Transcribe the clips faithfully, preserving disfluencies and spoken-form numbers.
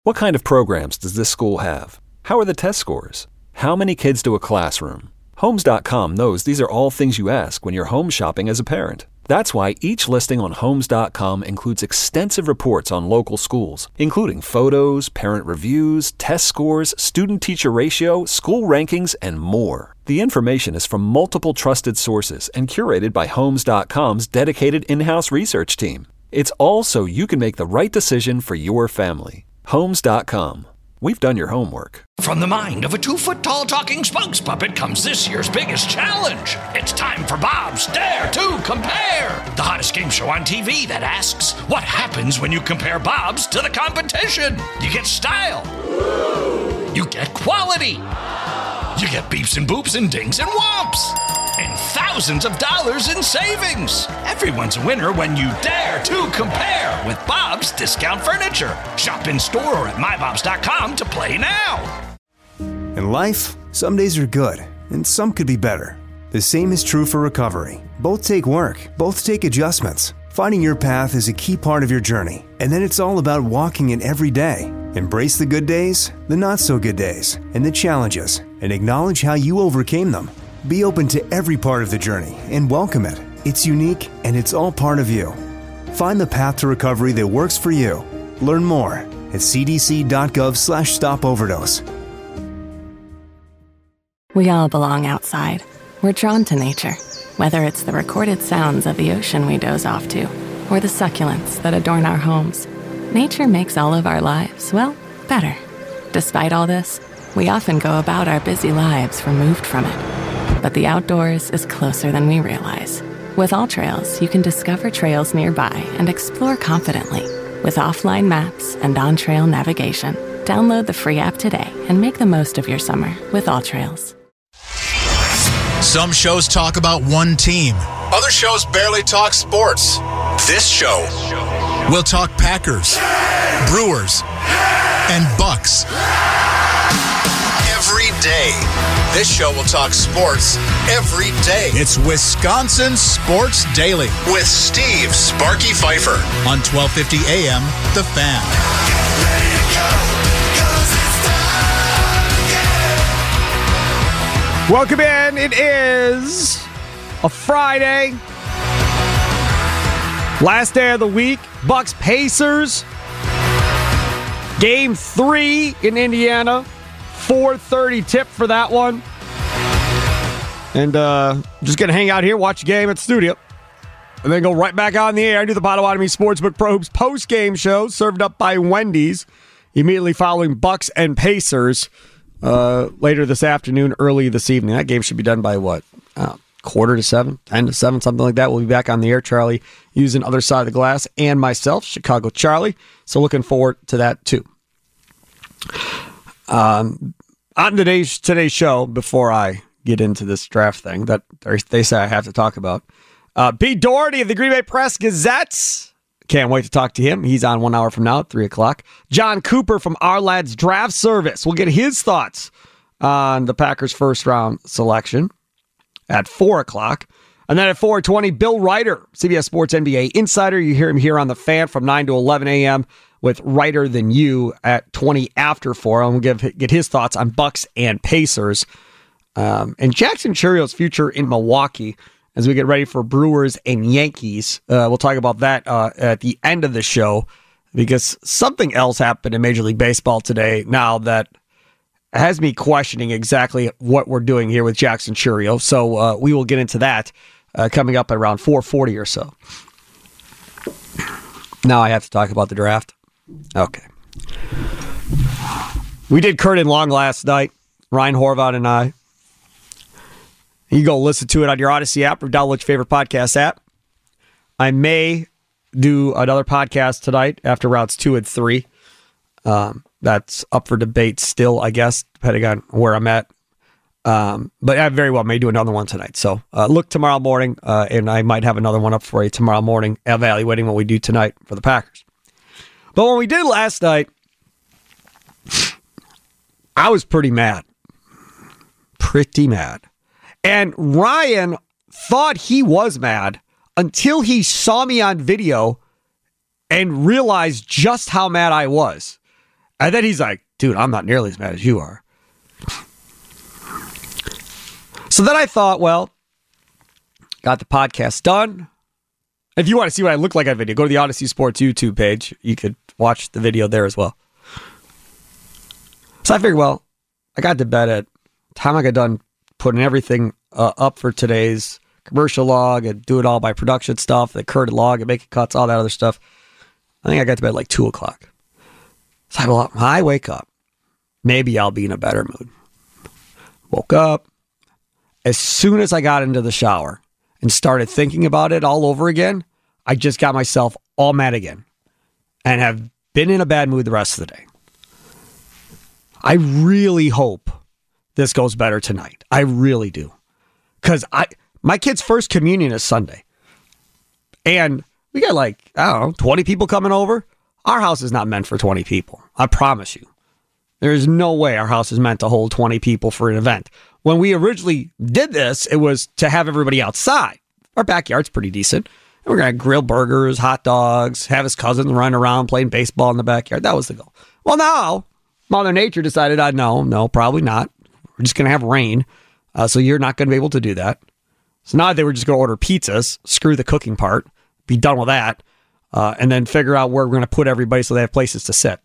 What kind of programs does this school have? How are the test scores? How many kids do a classroom? Homes dot com knows these are all things you ask when you're home shopping as a parent. That's why each listing on Homes dot com includes extensive reports on local schools, including photos, parent reviews, test scores, student-teacher ratio, school rankings, and more. The information is from multiple trusted sources and curated by Homes dot com's dedicated in-house research team. It's all so you can make the right decision for your family. Homes dot com. We've done your homework. From the mind of a two-foot-tall talking spokes puppet comes this year's biggest challenge. It's time for Bob's Dare to Compare, the hottest game show on T V that asks, what happens when you compare Bob's to the competition? You get style. You get quality. You get beeps and boops and dings and whomps. And thousands of dollars in savings. Everyone's a winner when you dare to compare with Bob's Discount Furniture. Shop in store or at my bobs dot com to play now. In life, some days are good, and some could be better. The same is true for recovery. Both take work, both take adjustments. Finding your path is a key part of your journey, and then it's all about walking it every day. Embrace the good days, the not-so-good days, and the challenges, and acknowledge how you overcame them. Be open to every part of the journey and welcome it. It's unique, and it's all part of you. Find the path to recovery that works for you. Learn more at c d c dot gov slash stop overdose. We all belong outside. We're drawn to nature, whether it's the recorded sounds of the ocean we doze off to, or the succulents that adorn our homes. Nature makes all of our lives, well, better. Despite all this, we often go about our busy lives removed from it. But the outdoors is closer than we realize. With AllTrails, you can discover trails nearby and explore confidently. With offline maps and on-trail navigation, download the free app today and make the most of your summer with AllTrails. Some shows talk about one team. Other shows barely talk sports. This show, we'll talk Packers, Brewers, and Bucks. Every day. This show will talk sports every day. It's Wisconsin Sports Daily with Steve Sparky Pfeiffer on twelve fifty A M, The Fan. Welcome in. It is a Friday. Last day of the week. Bucks Pacers. Game three in Indiana. four thirty tip for that one. And uh, just going to hang out here, watch the game at the studio. And then go right back on the air. Do the Potawatomi Sportsbook Pro Hoops post-game show served up by Wendy's. Immediately following Bucks and Pacers. Uh, later this afternoon, early this evening. That game should be done by what? Uh, quarter to seven, ten to seven, something like that. We'll be back on the air. Charlie using Other Side of the Glass and myself, Chicago Charlie. So looking forward to that too. Um, on today's today's show, before I get into this draft thing that they say I have to talk about, uh, Pete Doherty of the Green Bay Press Gazettes. Can't wait to talk to him. He's on one hour from now at three o'clock. John Cooper from Our Lads Draft Service. We'll get his thoughts on the Packers' first-round selection at four o'clock. And then at four twenty, Bill Ryder, C B S Sports N B A Insider. You hear him here on The Fan from nine to eleven a.m. with Ryder Than You at twenty after four. And we'll give, get his thoughts on Bucks and Pacers. Um, and Jackson Churio's future in Milwaukee as we get ready for Brewers and Yankees. Uh, we'll talk about that uh, at the end of the show because something else happened in Major League Baseball today now that has me questioning exactly what we're doing here with Jackson Churio. So uh, we will get into that uh, coming up at around four forty or so. Now I have to talk about the draft. Okay. We did Curtin Long last night, Ryan Horvath and I. You can go listen to it on your Odyssey app or download your favorite podcast app. I may do another podcast tonight after rounds two and three. Um, that's up for debate still, I guess, depending on where I'm at. Um, but I very well may do another one tonight. So uh, look tomorrow morning, uh, and I might have another one up for you tomorrow morning, evaluating what we do tonight for the Packers. But when we did last night, I was pretty mad. Pretty mad. And Ryan thought he was mad until he saw me on video and realized just how mad I was. And then he's like, dude, I'm not nearly as mad as you are. So then I thought, well, got the podcast done. If you want to see what I look like on video, go to the Odyssey Sports YouTube page. You could watch the video there as well. So I figured, well, I got to bed at the time I got done putting everything uh, up for today's commercial log and do it all by production stuff, the current log and making cuts, all that other stuff. I think I got to bed at like two o'clock. So I, well, when I wake up, maybe I'll be in a better mood. Woke up. As soon as I got into the shower and started thinking about it all over again, I just got myself all mad again and have been in a bad mood the rest of the day. I really hope this goes better tonight. I really do. Because I my kid's first communion is Sunday. And we got like, I don't know, twenty people coming over. Our house is not meant for twenty people. I promise you. There's no way our house is meant to hold twenty people for an event. When we originally did this, it was to have everybody outside. Our backyard's pretty decent. And we're going to grill burgers, hot dogs, have his cousins run around playing baseball in the backyard. That was the goal. Well, now, Mother Nature decided, uh, no, no, probably not. We're just going to have rain. Uh, so you're not going to be able to do that. So now they were just going to order pizzas, screw the cooking part, be done with that, uh, and then figure out where we're going to put everybody so they have places to sit.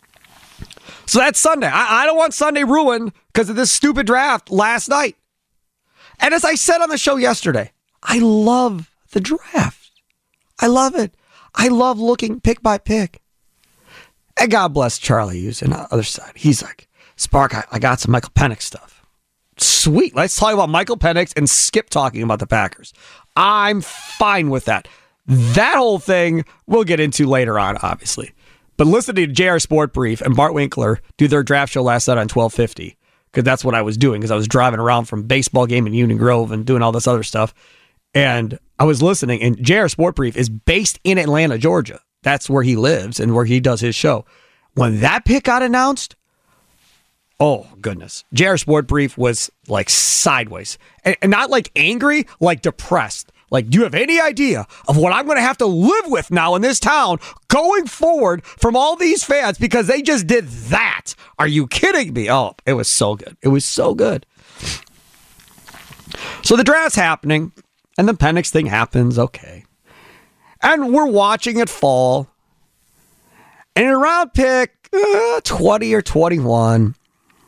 So that's Sunday. I, I don't want Sunday ruined because of this stupid draft last night. And as I said on the show yesterday, I love the draft. I love it. I love looking pick by pick. And God bless Charlie, who's on the other side. He's like, Spark, I, I got some Michael Penix stuff. Sweet. Let's talk about Michael Penix and skip talking about the Packers. I'm fine with that. That whole thing we'll get into later on, obviously. But listening to J R Sport Brief and Bart Winkler do their draft show last night on twelve fifty, because that's what I was doing, because I was driving around from baseball game in Union Grove and doing all this other stuff. And I was listening, and J R Sport Brief is based in Atlanta, Georgia. That's where he lives and where he does his show. When that pick got announced, oh, goodness. J R Sport Brief was like sideways. And, and not like angry, like depressed. Like, do you have any idea of what I'm going to have to live with now in this town going forward from all these fans because they just did that? Are you kidding me? Oh, it was so good. It was so good. So the draft's happening, and the Penix thing happens. Okay. And we're watching it fall. And around pick uh, twenty or twenty-one,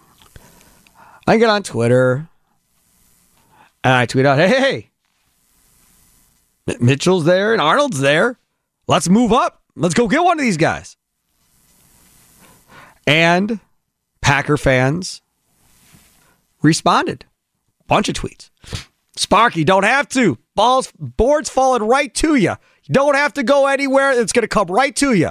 I get on Twitter, and I tweet out, hey, hey, hey. Mitchell's there and Arnold's there. Let's move up. Let's go get one of these guys. And Packer fans responded. Bunch of tweets. Sparky, don't have to. Balls, board's falling right to you. You don't have to go anywhere. It's going to come right to you.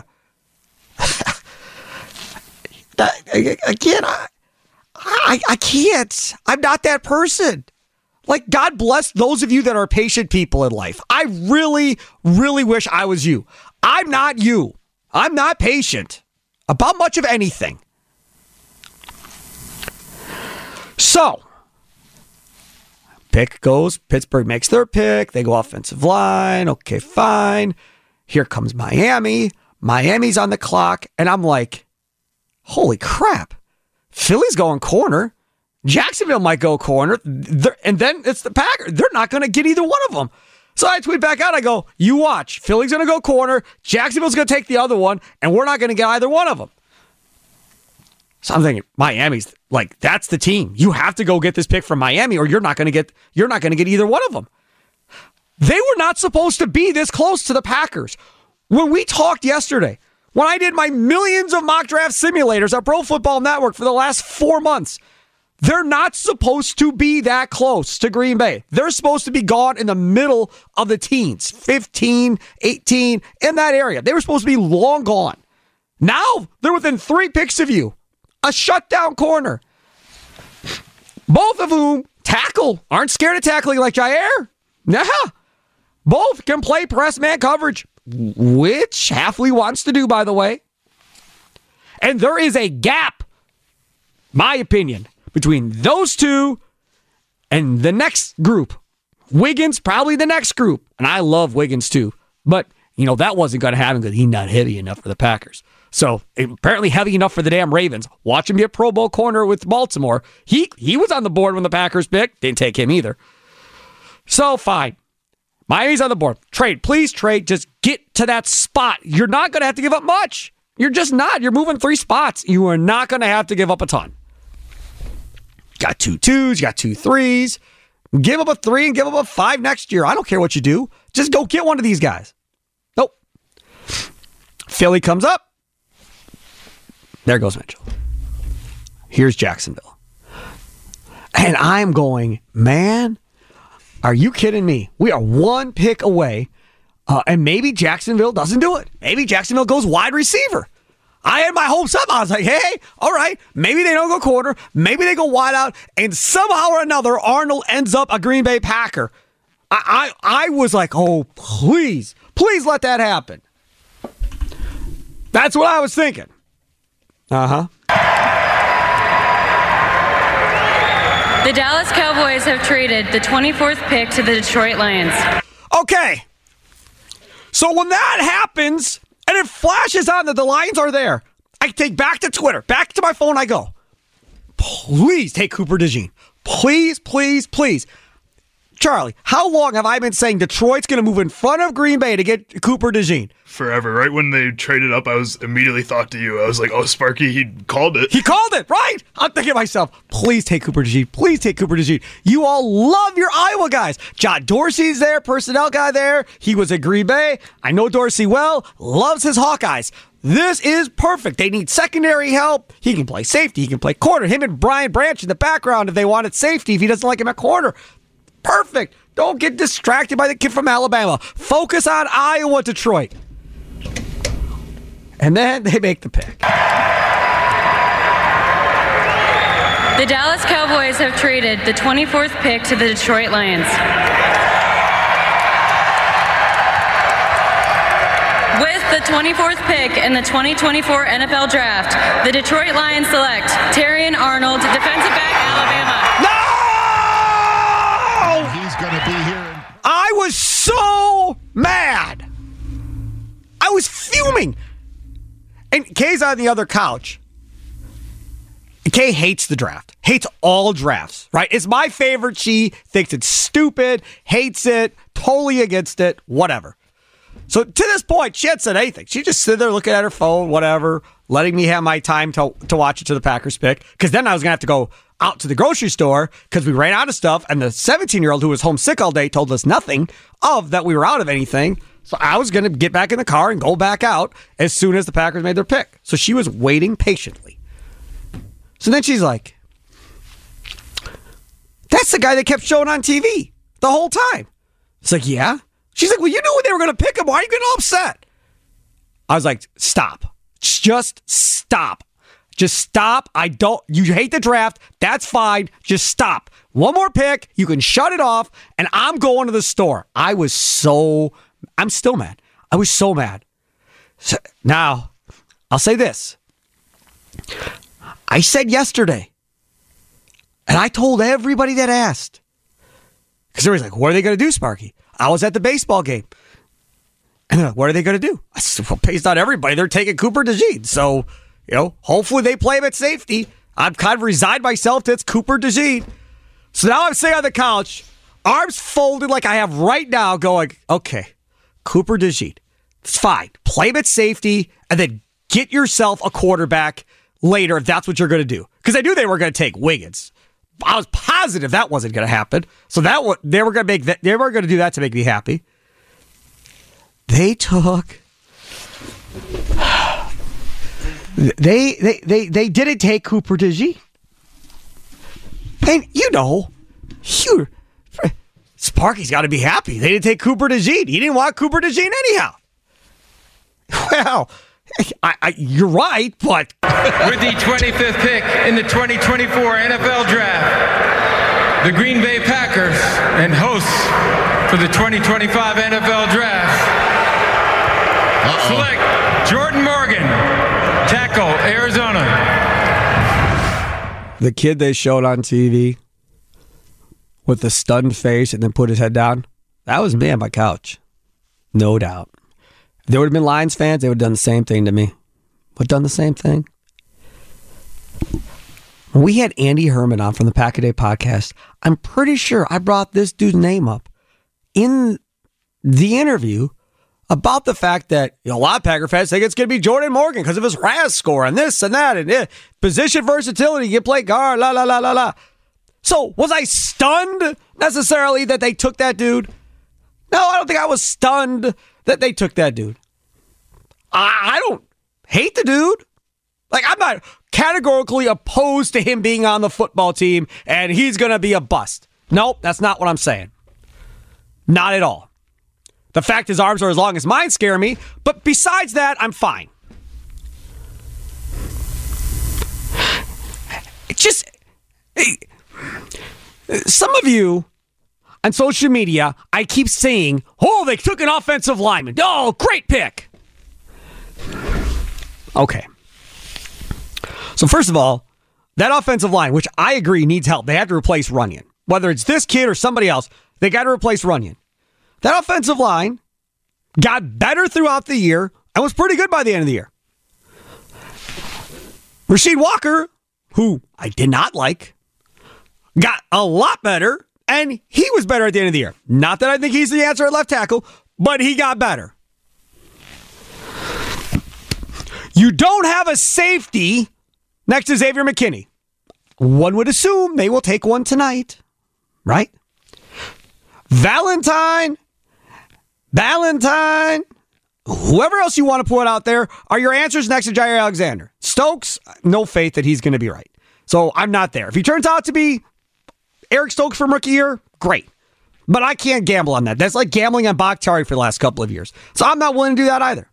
Again, I, I, I can't. I'm not that person. Like, God bless those of you that are patient people in life. I really, really wish I was you. I'm not you. I'm not patient about much of anything. So, pick goes. Pittsburgh makes their pick. They go offensive line. Okay, fine. Here comes Miami. Miami's on the clock. And I'm like, holy crap. Philly's going corner. Jacksonville might go corner, they're, and then it's the Packers. They're not going to get either one of them. So I tweet back out, I go, you watch. Philly's going to go corner, Jacksonville's going to take the other one, and we're not going to get either one of them. So I'm thinking, Miami's like, that's the team. You have to go get this pick from Miami, or you're not going to get you're not going to get either one of them. They were not supposed to be this close to the Packers. When we talked yesterday, when I did my millions of mock draft simulators at Pro Football Network for the last four months, they're not supposed to be that close to Green Bay. They're supposed to be gone in the middle of the teens, fifteen, eighteen, in that area. They were supposed to be long gone. Now they're within three picks of you. A shutdown corner. Both of whom tackle, aren't scared of tackling like Jair. Nah. Both can play press man coverage, which Hafley wants to do, by the way. And there is a gap, my opinion, between those two and the next group. Wiggins, probably the next group. And I love Wiggins too. But, you know, that wasn't going to happen because he's not heavy enough for the Packers. So apparently heavy enough for the damn Ravens. Watch him be a Pro Bowl corner with Baltimore. He he was on the board when the Packers picked. Didn't take him either. So fine. Miami's on the board. Trade. Please trade. Just get to that spot. You're not going to have to give up much. You're just not. You're moving three spots. You are not going to have to give up a ton. Got two twos. You got two threes. Give up a three and give up a five next year. I don't care what you do. Just go get one of these guys. Nope. Philly comes up. There goes Mitchell. Here's Jacksonville. And I'm going, man, are you kidding me? We are one pick away, uh, and maybe Jacksonville doesn't do it. Maybe Jacksonville goes wide receiver. I had my hopes up. I was like, hey, all right, maybe they don't go corner. Maybe they go wide out, and somehow or another, Arnold ends up a Green Bay Packer. I, I, I was like, oh, please, please let that happen. That's what I was thinking. Uh-huh. The Dallas Cowboys have traded the twenty-fourth pick to the Detroit Lions. Okay. So when that happens, and it flashes on that the Lions are there, I take back to Twitter, back to my phone, I go, please take Cooper DeJean. Please, please, please. Charlie, how long have I been saying Detroit's going to move in front of Green Bay to get Cooper DeJean? Forever. Right when they traded up, I was immediately thought to you. I was like, oh, Sparky, he called it. He called it, right? I'm thinking to myself, please take Cooper DeJean. Please take Cooper DeJean. You all love your Iowa guys. John Dorsey's there, personnel guy there. He was at Green Bay. I know Dorsey well. Loves his Hawkeyes. This is perfect. They need secondary help. He can play safety. He can play corner. Him and Brian Branch in the background if they wanted safety, if he doesn't like him at corner. Perfect. Don't get distracted by the kid from Alabama. Focus on Iowa, Detroit. And then they make the pick. The Dallas Cowboys have traded the twenty-fourth pick to the Detroit Lions. With the twenty-fourth pick in the twenty twenty-four N F L Draft, the Detroit Lions select Terrion Arnold, defensive back, Alabama. No! He's going to be here. I was so mad. I was fuming. And Kay's on the other couch. Kay hates the draft. Hates all drafts, right? It's my favorite. She thinks it's stupid, hates it, totally against it, whatever. So to this point, she hadn't said anything. She just stood there looking at her phone, whatever, letting me have my time to, to watch it to the Packers pick. Because then I was going to have to go out to the grocery store because we ran out of stuff. And the seventeen-year-old who was homesick all day told us nothing of that we were out of anything. So I was going to get back in the car and go back out as soon as the Packers made their pick. So she was waiting patiently. So then she's like, that's the guy they kept showing on T V the whole time. It's like, yeah. She's like, well, you knew they were going to pick him. Why are you getting all upset? I was like, stop. Just stop. Just stop. I don't, you hate the draft. That's fine. Just stop. One more pick. You can shut it off. And I'm going to the store. I was so, I'm still mad. I was so mad. So, now, I'll say this. I said yesterday, and I told everybody that asked, because they was like, what are they going to do, Sparky? I was at the baseball game. And they're like, what are they going to do? I said, well, based on everybody, they're taking Cooper DeJean. So, you know, hopefully they play him at safety. I've kind of resigned myself to it's Cooper DeJean. So now I'm sitting on the couch, arms folded like I have right now, going, okay, Cooper DeJean. It's fine. Play him at safety, and then get yourself a quarterback later if that's what you're going to do. Because I knew they were going to take Wiggins. I was positive that wasn't going to happen. So that w- they were going to make that. They were going to do that to make me happy. They took. They they they they didn't take Cooper DeJean. And you know, you Sparky's got to be happy. They didn't take Cooper DeJean. He didn't want Cooper DeJean anyhow. Well, I, I, you're right, but with the twenty-fifth pick in the twenty twenty-four N F L Draft, the Green Bay Packers and hosts for the twenty twenty-five N F L Draft Uh-oh. select Jordan Morgan, tackle, Arizona. The kid they showed on T V with the stunned face and then put his head down, that was me on my couch. No doubt. If there would have been Lions fans, they would have done the same thing to me. but done the same thing? When we had Andy Herman on from the Pack a Day podcast, I'm pretty sure I brought this dude's name up in the interview about the fact that you know, a lot of Packer fans think it's going to be Jordan Morgan because of his R A S score and this and that and eh, position versatility. You play guard, la, la, la, la, la. So was I stunned necessarily that they took that dude? No, I don't think I was stunned that they took that dude. I, I don't hate the dude. Like, I'm not categorically opposed to him being on the football team and he's going to be a bust. Nope, that's not what I'm saying. Not at all. The fact his arms are as long as mine scare me, but besides that, I'm fine. It's just... Some of you on social media, I keep saying, oh, they took an offensive lineman. Oh, great pick. Okay. So first of all, that offensive line, which I agree needs help, they have to replace Runyon. Whether it's this kid or somebody else, they got to replace Runyon. That offensive line got better throughout the year and was pretty good by the end of the year. Rasheed Walker, who I did not like, got a lot better, and he was better at the end of the year. Not that I think he's the answer at left tackle, but he got better. You don't have a safety next to Xavier McKinney. One would assume they will take one tonight, right? Valentine, Valentine, whoever else you want to put out there are your answers next to Jair Alexander. Stokes, no faith that he's going to be right. So I'm not there. If he turns out to be Eric Stokes from rookie year, great. But I can't gamble on that. That's like gambling on Bakhtiari for the last couple of years. So I'm not willing to do that either.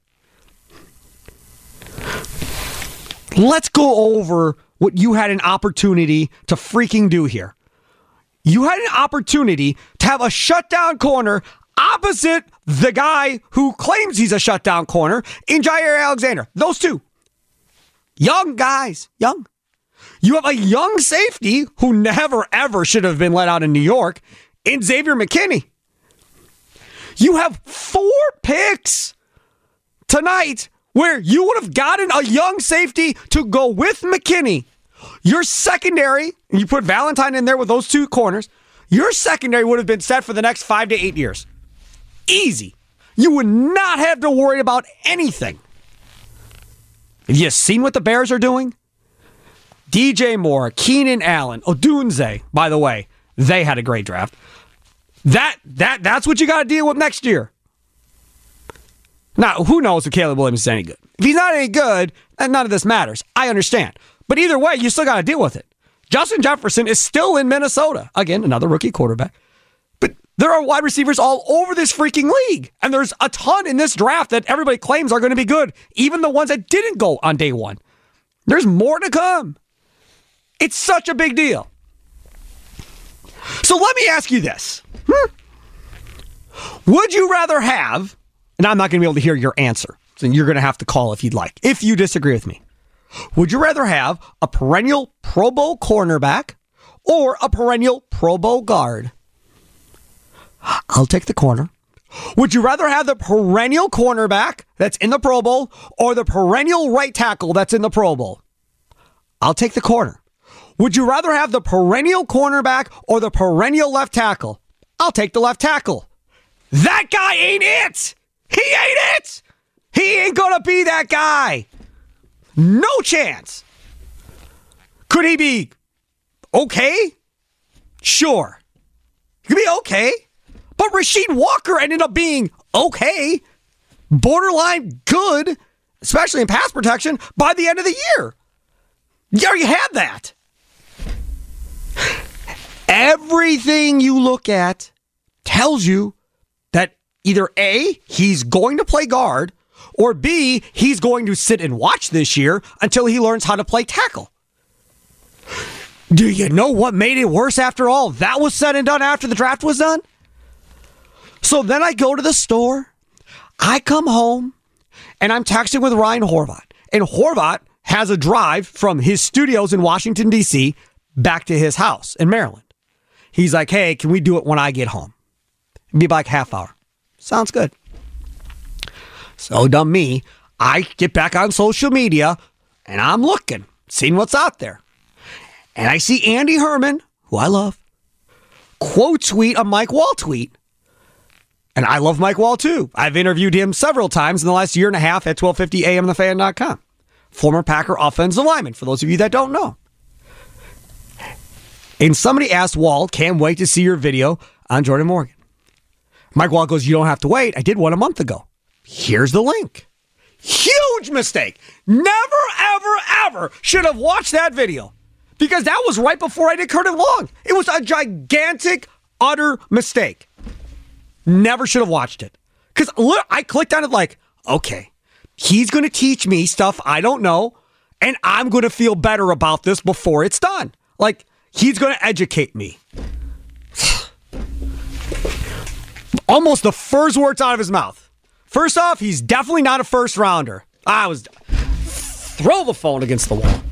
Let's go over what you had an opportunity to freaking do here. You had an opportunity to have a shutdown corner opposite the guy who claims he's a shutdown corner in Jair Alexander. Those two. Young guys. Young. You have a young safety who never, ever should have been let out in New York in Xavier McKinney. You have four picks tonight where you would have gotten a young safety to go with McKinney. Your secondary, and you put Valentine in there with those two corners, your secondary would have been set for the next five to eight years. Easy. You would not have to worry about anything. Have you seen what the Bears are doing? D J Moore, Keenan Allen, Odunze, by the way, they had a great draft. That that that's what you got to deal with next year. Now, who knows if Caleb Williams is any good? If he's not any good, then none of this matters. I understand. But either way, you still got to deal with it. Justin Jefferson is still in Minnesota. Again, another rookie quarterback. But there are wide receivers all over this freaking league. And there's a ton in this draft that everybody claims are going to be good. Even the ones that didn't go on day one. There's more to come. It's such a big deal. So let me ask you this. Hmm. Would you rather have, and I'm not going to be able to hear your answer, so you're going to have to call if you'd like, if you disagree with me. Would you rather have a perennial Pro Bowl cornerback or a perennial Pro Bowl guard? I'll take the corner. Would you rather have the perennial cornerback that's in the Pro Bowl or the perennial right tackle that's in the Pro Bowl? I'll take the corner. Would you rather have the perennial cornerback or the perennial left tackle? I'll take the left tackle. That guy ain't it. He ain't it. He ain't gonna be that guy. No chance. Could he be okay? Sure. He could be okay. But Rasheed Walker ended up being okay. Borderline good, especially in pass protection, by the end of the year. You already had that. Everything you look at tells you that either A, he's going to play guard, or B, he's going to sit and watch this year until he learns how to play tackle. Do you know what made it worse after all that was said and done after the draft was done? So then I go to the store, I come home, and I'm texting with Ryan Horvat. And Horvat has a drive from his studios in Washington, D C back to his house in Maryland. He's like, hey, can we do it when I get home? It'd be like half hour. Sounds good. So dumb me. I get back on social media, and I'm looking, seeing what's out there. And I see Andy Herman, who I love, quote tweet a Mike Wall tweet. And I love Mike Wall, too. I've interviewed him several times in the last year and a half at twelve fifty A M the fan dot com. Former Packer offensive lineman, for those of you that don't know. And somebody asked Wall, can't wait to see your video on Jordan Morgan. Mike Wall goes, you don't have to wait. I did one a month ago. Here's the link. Huge mistake. Never, ever, ever should have watched that video. Because that was right before I did Curtis Long. It was a gigantic, utter mistake. Never should have watched it. Because I clicked on it like, okay, he's going to teach me stuff I don't know, and I'm going to feel better about this before it's done. Like, he's going to educate me. Almost the first words out of his mouth. First off, he's definitely not a first rounder. I was... Throw the phone against the wall.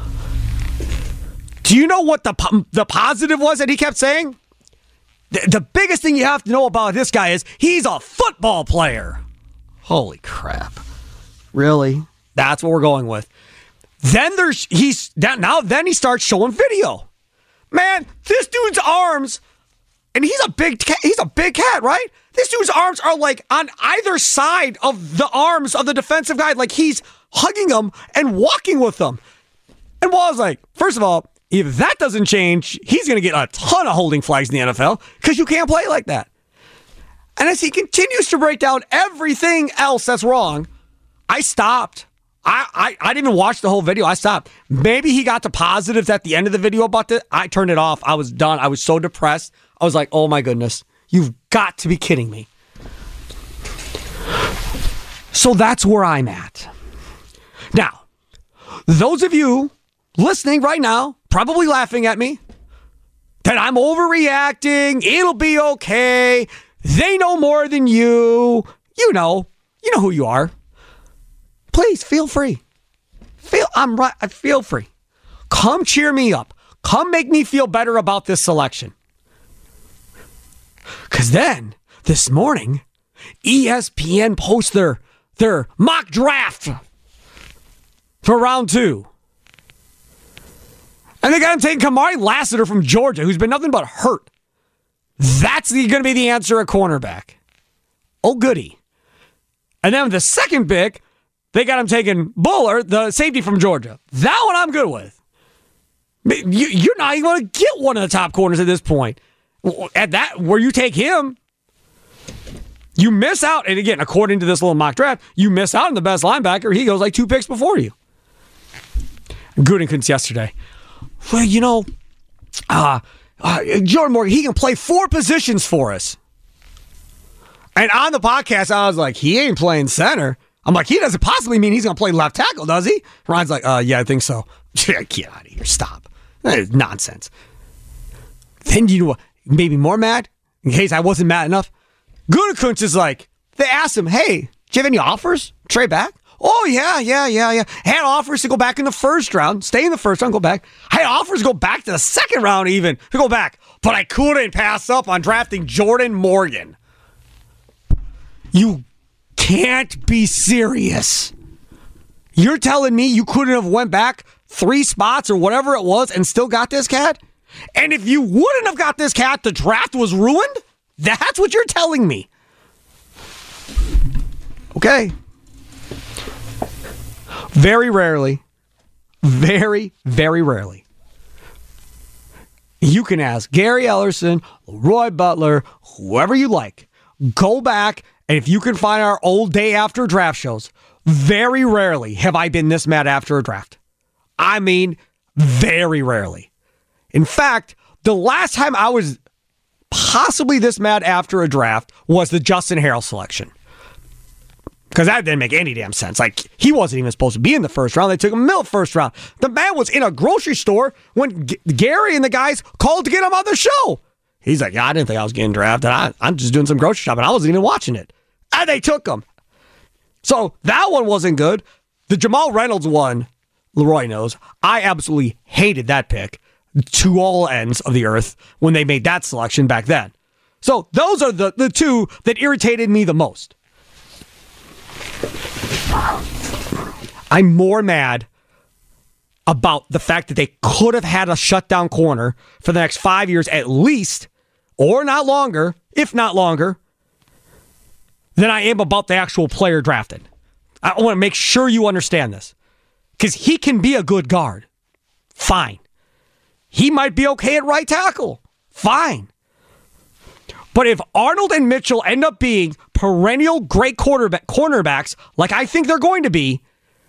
Do you know what the the positive was that he kept saying? The, the biggest thing you have to know about this guy is he's a football player. Holy crap. Really? That's what we're going with. Then there's he's now then he starts showing video. Man, this dude's arms, and he's a big he's a big cat, right? This dude's arms are like on either side of the arms of the defensive guy, like he's hugging them and walking with them. And Wall's like, first of all, if that doesn't change, he's going to get a ton of holding flags in the N F L because you can't play like that. And as he continues to break down everything else that's wrong, I stopped. I, I, I didn't even watch the whole video. I stopped. Maybe he got to positives at the end of the video about this. I turned it off. I was done. I was so depressed. I was like, oh my goodness, you've got to be kidding me. So that's where I'm at. Now, those of you listening right now, probably laughing at me, that I'm overreacting, it'll be okay, they know more than you, you know, you know who you are. Please, feel free. Feel, I'm right, I feel free. Come cheer me up. Come make me feel better about this selection. Because then, this morning, E S P N posts their, their mock draft for round two. And they got him taking Kamari Lassiter from Georgia, who's been nothing but hurt. That's going to be the answer at cornerback. Oh, goody. And then with the second pick, they got him taking Buller, the safety from Georgia. That one I'm good with. You're not even going to get one of the top corners at this point. At that, where you take him, you miss out. And again, according to this little mock draft, you miss out on the best linebacker. He goes like two picks before you. Gutekunst yesterday. Well, you know, uh, uh, Jordan Morgan, he can play four positions for us. And on the podcast, I was like, he ain't playing center. I'm like, he doesn't possibly mean he's going to play left tackle, does he? Ryan's like, uh, yeah, I think so. Get out of here. Stop. That is nonsense. Then you know what? Maybe more mad? In case I wasn't mad enough. Gutekunst is like, they asked him, hey, do you have any offers? Trade back? Oh, yeah, yeah, yeah, yeah. I had offers to go back in the first round, stay in the first round, go back. I had offers to go back to the second round even, to go back. But I couldn't pass up on drafting Jordan Morgan. You can't be serious. You're telling me you couldn't have went back three spots or whatever it was and still got this cat? And if you wouldn't have got this cat, the draft was ruined? That's what you're telling me. Okay. Very rarely, very, very rarely, you can ask Gary Ellerson, Roy Butler, whoever you like, go back, and if you can find our old day after draft shows, very rarely have I been this mad after a draft. I mean, very rarely. In fact, the last time I was possibly this mad after a draft was the Justin Harrell selection. Because that didn't make any damn sense. Like, he wasn't even supposed to be in the first round. They took him in the first round. The man was in a grocery store when G- Gary and the guys called to get him on the show. He's like, yeah, I didn't think I was getting drafted. I, I'm just doing some grocery shopping. I wasn't even watching it. And they took him. So that one wasn't good. The Jamal Reynolds one, Leroy knows, I absolutely hated that pick to all ends of the earth when they made that selection back then. So those are the, the two that irritated me the most. I'm more mad about the fact that they could have had a shutdown corner for the next five years at least, or not longer, if not longer, than I am about the actual player drafted. I want to make sure you understand this. Because he can be a good guard. Fine. He might be okay at right tackle. Fine. But if Arnold and Mitchell end up being perennial great quarterback cornerbacks, like I think they're going to be,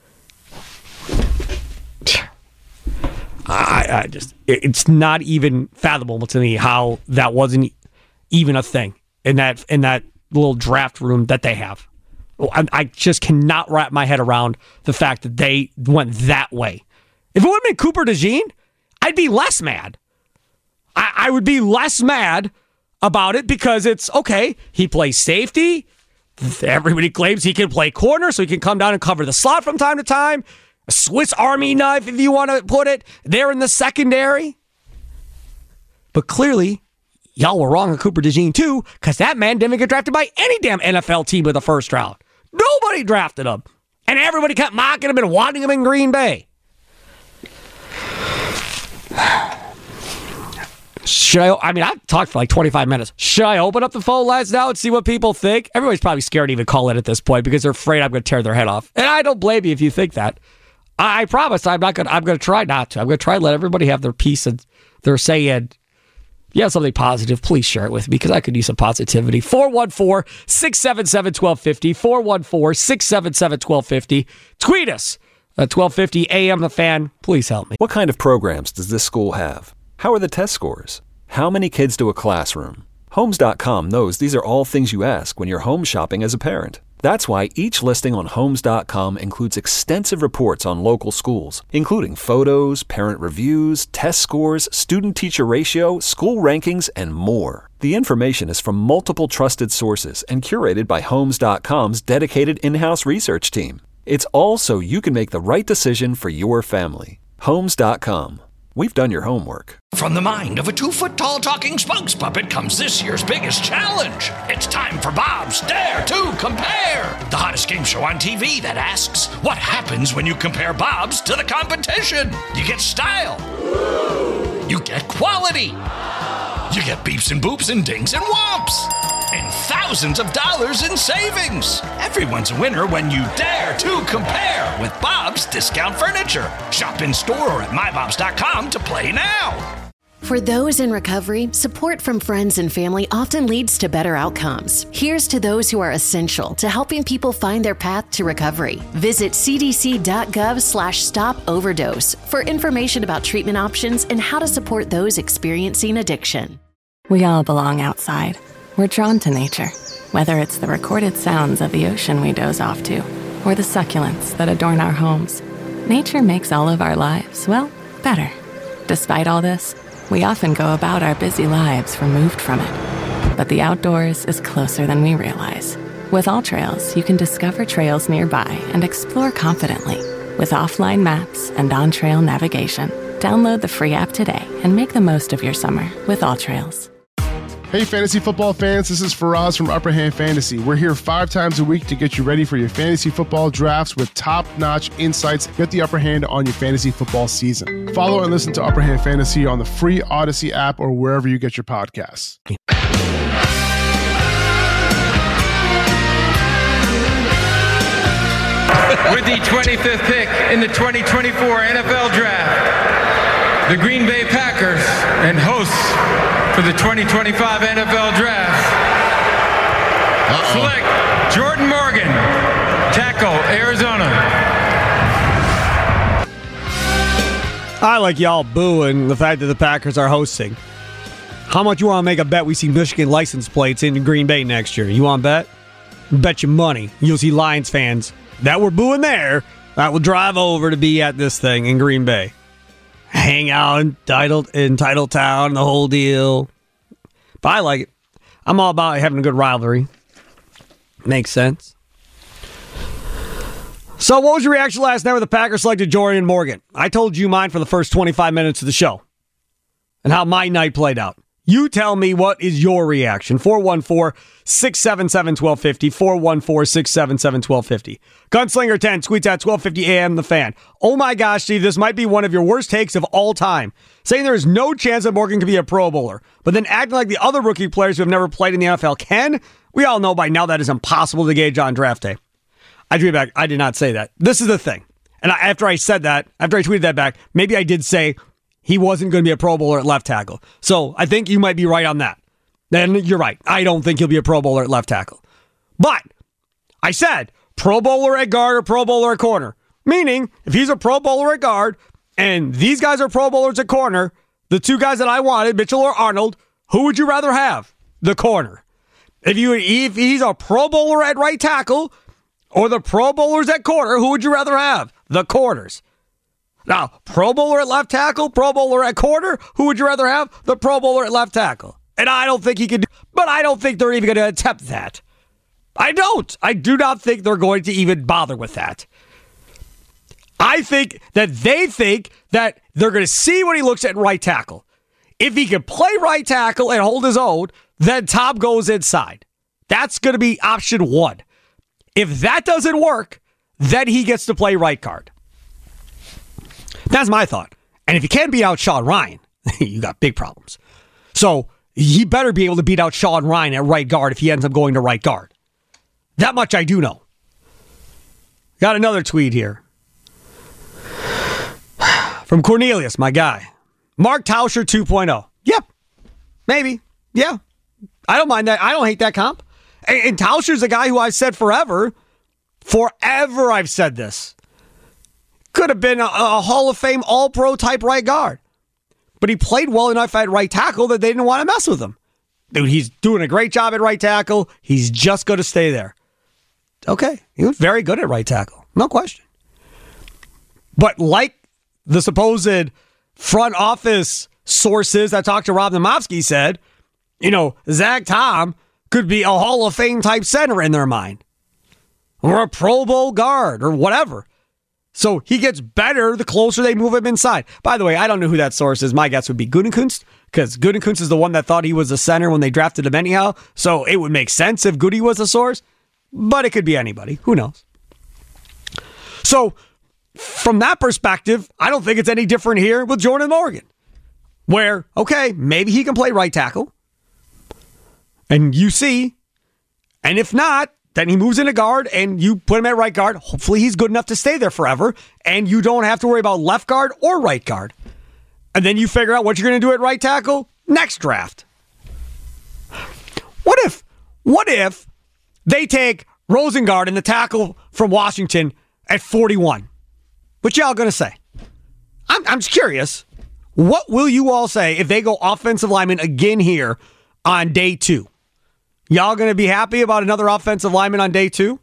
I, I just it's not even fathomable to me how that wasn't even a thing in that in that little draft room that they have. I, I just cannot wrap my head around the fact that they went that way. If it would have been Cooper DeJean, I'd be less mad. I, I would be less mad about it because it's, okay, he plays safety. Everybody claims he can play corner, so he can come down and cover the slot from time to time. A Swiss Army knife, if you want to put it, there in the secondary. But clearly, y'all were wrong on Cooper DeJean too, because that man didn't get drafted by any damn N F L team in the first round. Nobody drafted him. And everybody kept mocking him and wanting him in Green Bay. Should I, I mean, I've talked for like twenty-five minutes. Should I open up the phone lines now and see what people think? Everybody's probably scared to even call in at this point because they're afraid I'm going to tear their head off. And I don't blame you if you think that. I, I promise I'm not going to, I'm going to try not to. I'm going to try to let everybody have their piece and their say in. If you have something positive, please share it with me because I could use some positivity. four one four, six seven seven, one two five zero. four one four, six seven seven, one two five zero. Tweet us at twelve fifty A M The Fan. Please help me. What kind of programs does this school have? How are the test scores? How many kids do a classroom? Homes dot com knows these are all things you ask when you're home shopping as a parent. That's why each listing on Homes dot com includes extensive reports on local schools, including photos, parent reviews, test scores, student-teacher ratio, school rankings, and more. The information is from multiple trusted sources and curated by Homes dot com's dedicated in-house research team. It's all so you can make the right decision for your family. Homes dot com. We've done your homework. From the mind of a two-foot-tall talking spokes puppet comes this year's biggest challenge. It's time for Bob's Dare to Compare, the hottest game show on T V that asks, what happens when you compare Bob's to the competition? You get style. You get quality. You get beeps and boops and dings and whomps. And thousands of dollars in savings. Everyone's a winner when you dare to compare with Bob's Discount Furniture. Shop in store or at my bobs dot com to play now. For those in recovery, support from friends and family often leads to better outcomes. Here's to those who are essential to helping people find their path to recovery. Visit c d c dot gov slash stop overdose for information about treatment options and how to support those experiencing addiction. We all belong outside. We're drawn to nature, whether it's the recorded sounds of the ocean we doze off to, or the succulents that adorn our homes. Nature makes all of our lives, well, better. Despite all this, we often go about our busy lives removed from it. But the outdoors is closer than we realize. With AllTrails, you can discover trails nearby and explore confidently. With offline maps and on-trail navigation, download the free app today and make the most of your summer with AllTrails. Hey, fantasy football fans, this is Faraz from Upper Hand Fantasy. We're here five times a week to get you ready for your fantasy football drafts with top-notch insights. Get the upper hand on your fantasy football season. Follow and listen to Upper Hand Fantasy on the free Odyssey app or wherever you get your podcasts. With the twenty-fifth pick in the twenty twenty-four N F L Draft, the Green Bay Packers and hosts for the twenty twenty-five N F L Draft Uh-oh. select Jordan Morgan, tackle, Arizona. I like y'all booing the fact that the Packers are hosting. How much you want to make a bet we see Michigan license plates in Green Bay next year? You want to bet? Bet you money. You'll see Lions fans that were booing there that will drive over to be at this thing in Green Bay. Hang out in Title, in Title Town, the whole deal. But I like it. I'm all about having a good rivalry. Makes sense. So what was your reaction last night when the Packers selected Jordan Morgan? I told you mine for the first twenty-five minutes of the show and how my night played out. You tell me what is your reaction. four one four, six seven seven, one two five zero. four one four, six seven seven, one two five zero. Gunslinger ten tweets at twelve fifty a.m. The Fan. Oh my gosh, Steve, this might be one of your worst takes of all time. Saying there is no chance that Morgan can be a Pro Bowler, but then acting like the other rookie players who have never played in the N F L can. We all know by now that is impossible to gauge on draft day. I drew back. I did not say that. This is the thing. And I, after I said that, after I tweeted that back, maybe I did say he wasn't going to be a Pro Bowler at left tackle. So I think you might be right on that. Then you're right. I don't think he'll be a Pro Bowler at left tackle. But I said Pro Bowler at guard or Pro Bowler at corner. Meaning, if he's a Pro Bowler at guard and these guys are Pro Bowlers at corner, the two guys that I wanted, Mitchell or Arnold, who would you rather have? The corner. If you if he's a Pro Bowler at right tackle or the Pro Bowlers at corner, who would you rather have? The corners. Now, Pro Bowler at left tackle, Pro Bowler at corner, who would you rather have? The Pro Bowler at left tackle. And I don't think he could do, but I don't think they're even going to attempt that. I don't. I do not think they're going to even bother with that. I think that they think that they're going to see when he looks at right tackle. If he can play right tackle and hold his own, then Tom goes inside. That's going to be option one. If that doesn't work, then he gets to play right guard. That's my thought. And if you can't beat out Sean Ryan, you got big problems. So he better be able to beat out Sean Ryan at right guard if he ends up going to right guard. That much I do know. Got another tweet here. From Cornelius, my guy. Mark Tauscher two point oh. Yep. Maybe. Yeah. I don't mind that. I don't hate that comp. And, and Tauscher's a guy who I've said forever. Forever I've said this. Could have been a, a Hall of Fame All-Pro type right guard. But he played well enough at right tackle that they didn't want to mess with him. Dude, he's doing a great job at right tackle. He's just going to stay there. Okay. He was very good at right tackle. No question. But like the supposed front office sources that talked to Rob Nomofsky said, you know, Zach Tom could be a Hall of Fame type center in their mind. Or a Pro Bowl guard or whatever. So he gets better the closer they move him inside. By the way, I don't know who that source is. My guess would be Gutekunst, because Gutekunst is the one that thought he was a center when they drafted him anyhow. So it would make sense if Goody was the source, but it could be anybody. Who knows? So from that perspective, I don't think it's any different here with Jordan Morgan, where, okay, maybe he can play right tackle, and you see, and if not, then he moves into guard and you put him at right guard. Hopefully he's good enough to stay there forever and you don't have to worry about left guard or right guard. And then you figure out what you're going to do at right tackle next draft. What if, what if they take Rosengard and the tackle from Washington at forty-one? What y'all going to say? I'm, I'm just curious. What will you all say if they go offensive lineman again here on day two? Y'all going to be happy about another offensive lineman on day two?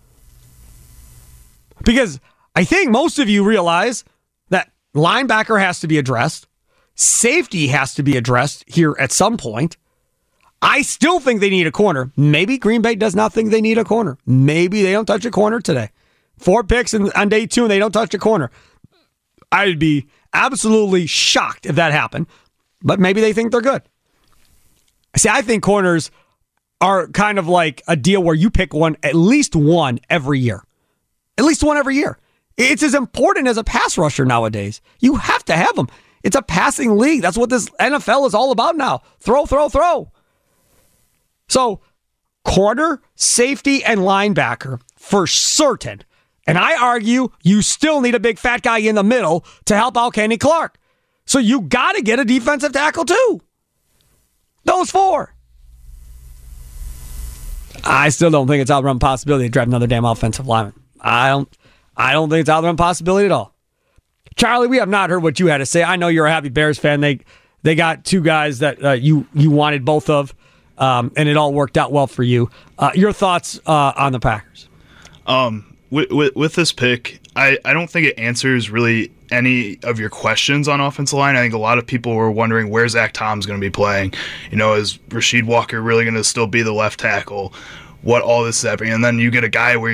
Because I think most of you realize that linebacker has to be addressed. Safety has to be addressed here at some point. I still think they need a corner. Maybe Green Bay does not think they need a corner. Maybe they don't touch a corner today. Four picks in, on day two and they don't touch a corner. I'd be absolutely shocked if that happened. But maybe they think they're good. See, I think corners are kind of like a deal where you pick one, at least one every year. At least one every year. It's as important as a pass rusher nowadays. You have to have them. It's a passing league. That's what this N F L is all about now. Throw, throw, throw. So, corner, safety, and linebacker for certain. And I argue you still need a big fat guy in the middle to help out Kenny Clark. So you got to get a defensive tackle too. Those four. I still don't think it's out of the possibility to draft another damn offensive lineman. I don't I don't think it's out of the possibility at all. Charlie, we have not heard what you had to say. I know you're a happy Bears fan. They they got two guys that uh, you, you wanted both of, um, and it all worked out well for you. Uh, your thoughts uh, on the Packers? Um, with, with, with this pick, I, I don't think it answers really any of your questions on offensive line. I think a lot of people were wondering where Zach Tom's going to be playing. You know, is Rasheed Walker really going to still be the left tackle? What all this is happening? And then you get a guy where he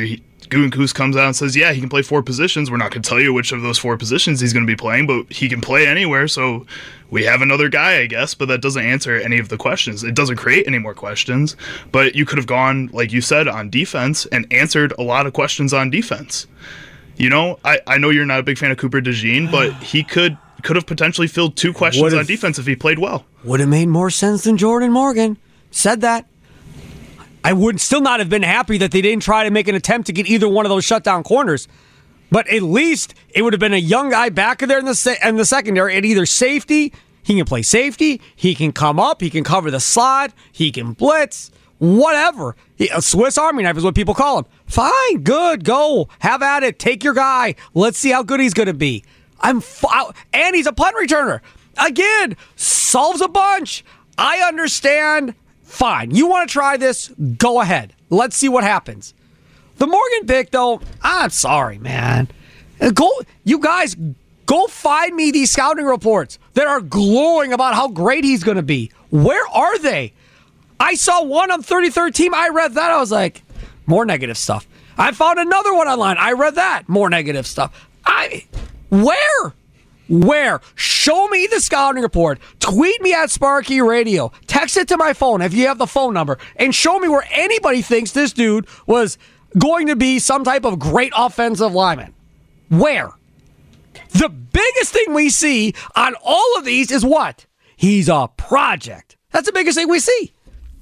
Gutekunst comes out and says, yeah, he can play four positions. We're not going to tell you which of those four positions he's going to be playing, but he can play anywhere. So we have another guy, I guess, but that doesn't answer any of the questions. It doesn't create any more questions, but you could have gone, like you said, on defense and answered a lot of questions on defense. You know, I, I know you're not a big fan of Cooper DeJean, but he could could have potentially filled two questions Would've, on defense if he played well. Would have made more sense than Jordan Morgan. Said that. I would still not have been happy that they didn't try to make an attempt to get either one of those shutdown corners. But at least it would have been a young guy back there in the se- in the secondary at either safety. He can play safety. He can come up. He can cover the slot. He can blitz. Whatever. He, a Swiss Army knife is what people call him. Fine. Good. Go. Have at it. Take your guy. Let's see how good he's going to be. I'm f- And he's a punt returner. Again, solves a bunch. I understand. Fine. You want to try this? Go ahead. Let's see what happens. The Morgan pick, though, I'm sorry, man. Go, you guys, go find me these scouting reports that are glowing about how great he's going to be. Where are they? I saw one on thirty-third team. I read that. I was like, more negative stuff. I found another one online. I read that. More negative stuff. I, where? Where? Show me the scouting report. Tweet me at Sparky Radio. Text it to my phone if you have the phone number. And show me where anybody thinks this dude was going to be some type of great offensive lineman. Where? The biggest thing we see on all of these is what? He's a project. That's the biggest thing we see.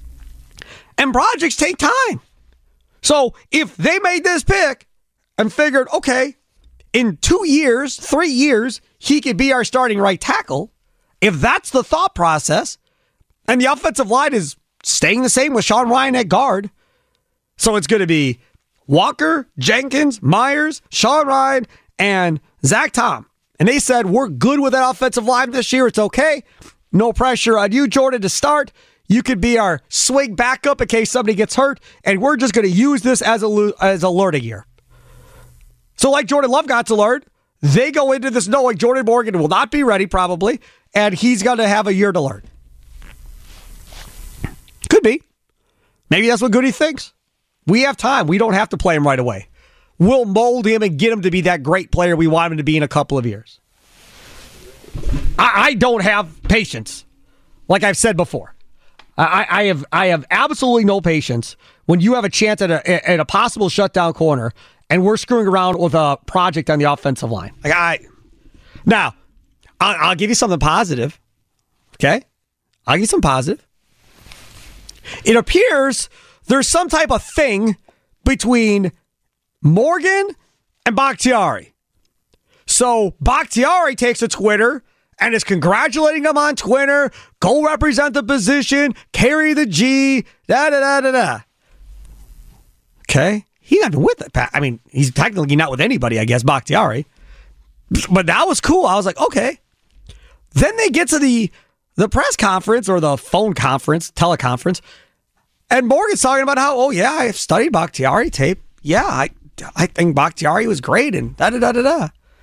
And projects take time. So if they made this pick and figured, okay, in two years, three years, he could be our starting right tackle, if that's the thought process, and the offensive line is staying the same with Sean Rhyan at guard, so it's going to be Walker, Jenkins, Myers, Sean Rhyan, and Zach Tom. And they said, we're good with that offensive line this year. It's okay. No pressure on you, Jordan, to start. You could be our swing backup in case somebody gets hurt, and we're just going to use this as a, as a learning year. So like Jordan Love got to learn, they go into this knowing Jordan Morgan will not be ready probably, and he's going to have a year to learn. Could be. Maybe that's what Goody thinks. We have time. We don't have to play him right away. We'll mold him and get him to be that great player we want him to be in a couple of years. I, I don't have patience, like I've said before. I, I have I have absolutely no patience when you have a chance at a at a possible shutdown corner and we're screwing around with a project on the offensive line. Like I, now, I'll, I'll give you something positive. Okay, I'll give you some positive. It appears there's some type of thing between Morgan and Bakhtiari. So Bakhtiari takes to Twitter and is congratulating them on Twitter. Go represent the position. Carry the G. Da da da da da. Okay. He's not even with it. I mean, he's technically not with anybody, I guess, Bakhtiari. But that was cool. I was like, okay. Then they get to the, the press conference or the phone conference, teleconference, and Morgan's talking about how, oh, yeah, I've studied Bakhtiari tape. Yeah, I I think Bakhtiari was great and da-da-da-da-da.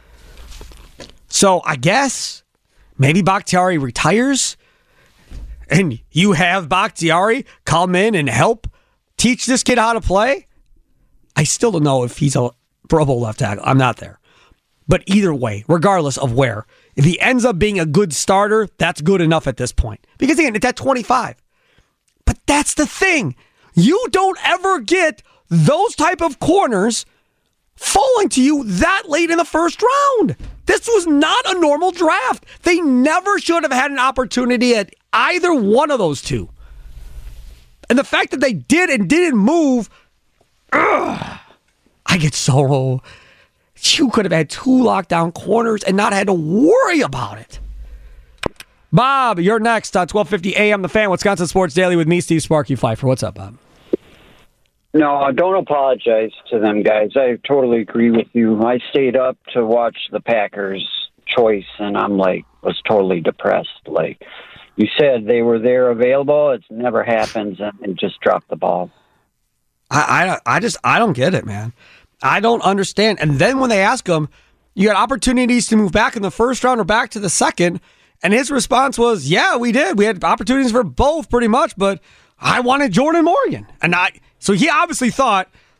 So I guess maybe Bakhtiari retires and you have Bakhtiari come in and help teach this kid how to play. I still don't know if he's a Pro Bowl left tackle. I'm not there. But either way, regardless of where, if he ends up being a good starter, that's good enough at this point. Because again, it's at twenty-five. But that's the thing. You don't ever get those type of corners falling to you that late in the first round. This was not a normal draft. They never should have had an opportunity at either one of those two. And the fact that they did and didn't move, ugh, I get so... You could have had two lockdown corners and not had to worry about it. Bob, you're next on twelve fifty A M The Fan, Wisconsin Sports Daily with me, Steve Sparky Pfeiffer. What's up, Bob? No, don't apologize to them, guys. I totally agree with you. I stayed up to watch the Packers choice, and I'm like, was totally depressed. Like you said, they were there available. It never happens, and they just dropped the ball. I, I, I just, I don't get it, man. I don't understand. And then when they ask him, you had opportunities to move back in the first round or back to the second, and his response was, yeah, we did. We had opportunities for both pretty much, but I wanted Jordan Morgan. And I, so he obviously thought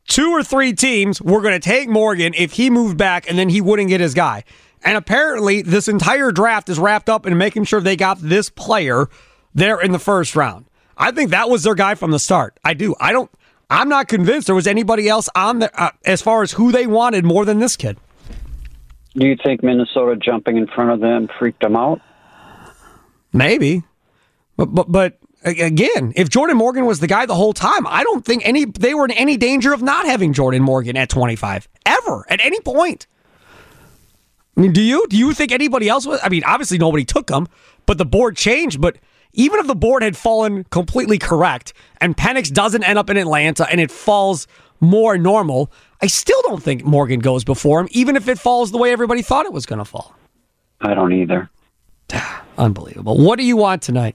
two or three teams were going to take Morgan if he moved back and then he wouldn't get his guy. And apparently this entire draft is wrapped up in making sure they got this player there in the first round. I think that was their guy from the start. I do. I don't, I'm not convinced there was anybody else on there uh, as far as who they wanted more than this kid. Do you think Minnesota jumping in front of them freaked them out? Maybe. But, but, but again, if Jordan Morgan was the guy the whole time, I don't think any they were in any danger of not having Jordan Morgan at twenty-five. Ever. At any point. I mean, do you? Do you think anybody else was? I mean, obviously nobody took him, but the board changed. But even if the board had fallen completely correct and Penix doesn't end up in Atlanta and it falls more normal, I still don't think Morgan goes before him, even if it falls the way everybody thought it was going to fall. I don't either. Unbelievable. What do you want tonight?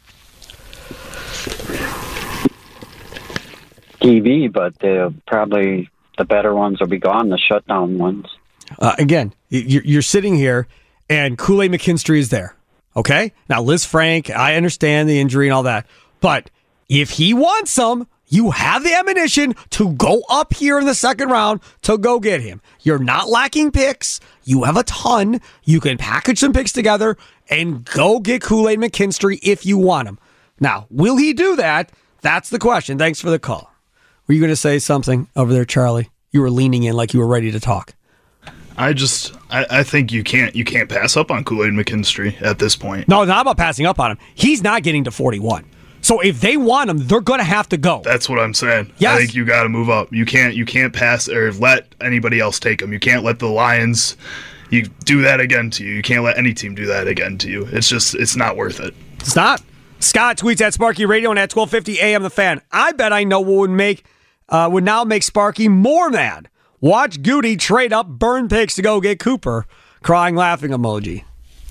T V, but probably the better ones will be gone, the shutdown ones. Uh, again, you're sitting here and Kool-Aid McKinstry is there. Okay? Now, Liz Frank, I understand the injury and all that, but if he wants some, you have the ammunition to go up here in the second round to go get him. You're not lacking picks. You have a ton. You can package some picks together and go get Kool-Aid McKinstry if you want him. Now, will he do that? That's the question. Thanks for the call. Were you going to say something over there, Charlie? You were leaning in like you were ready to talk. I just, I, I think you can't, you can't pass up on Kool-Aid McKinstry at this point. No, not about passing up on him. He's not getting to forty-one. So if they want him, they're going to have to go. That's what I'm saying. Yes. I think you got to move up. You can't, you can't pass or let anybody else take him. You can't let the Lions, you do that again to you. You can't let any team do that again to you. It's just, it's not worth it. It's not. Scott tweets at Sparky Radio and at twelve fifty A M The Fan. I bet I know what would make, uh, would now make Sparky more mad. Watch Goody trade up burn picks to go get Cooper. Crying, laughing emoji.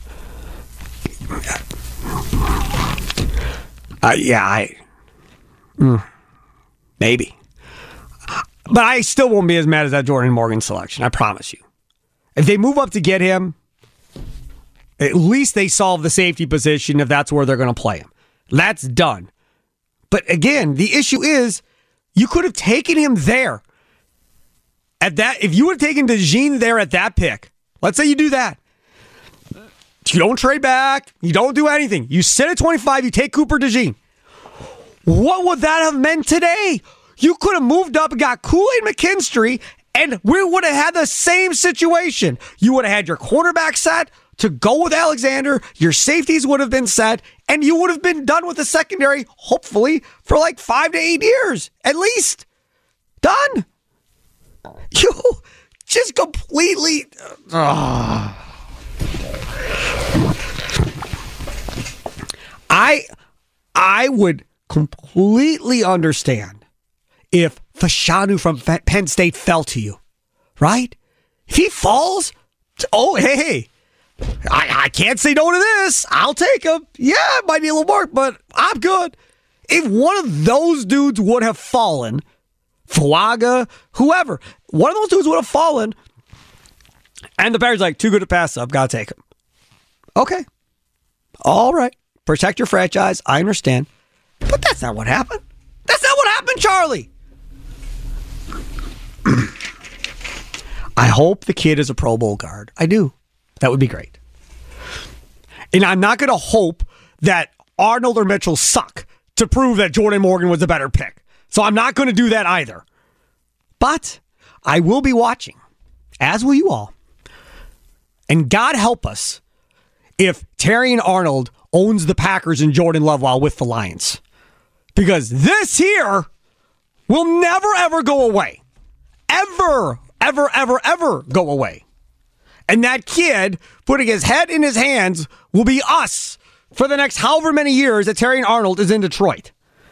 Uh, yeah, I... Mm, maybe. But I still won't be as mad as that Jordan Morgan selection, I promise you. If they move up to get him, at least they solve the safety position if that's where they're going to play him. That's done. But again, the issue is, you could have taken him there. At that, if you would have taken DeJean there at that pick, let's say you do that. You don't trade back. You don't do anything. You sit at twenty-five. You take Cooper DeJean. What would that have meant today? You could have moved up and got Kool-Aid McKinstry, and we would have had the same situation. You would have had your cornerback set to go with Alexander. Your safeties would have been set, and you would have been done with the secondary, hopefully, for like five to eight years, at least. Done. You just completely... Uh, I I would completely understand if Fashanu from Penn State fell to you, right? If he falls, oh, hey, I, I can't say no to this. I'll take him. Yeah, it might be a little work, but I'm good. If one of those dudes would have fallen... Fuaga, whoever. One of those dudes would have fallen. And the Bears like, too good to pass up. Gotta take him. Okay. All right. Protect your franchise. I understand. But that's not what happened. That's not what happened, Charlie. I hope the kid is a Pro Bowl guard. I do. That would be great. And I'm not going to hope that Arnold or Mitchell suck to prove that Jordan Morgan was a better pick. So I'm not going to do that either. But I will be watching, as will you all. And God help us if Terrion Arnold owns the Packers and Jordan Love while with the Lions. Because this here will never, ever go away. Ever, ever, ever, ever go away. And that kid putting his head in his hands will be us for the next however many years that Terrion Arnold is in Detroit.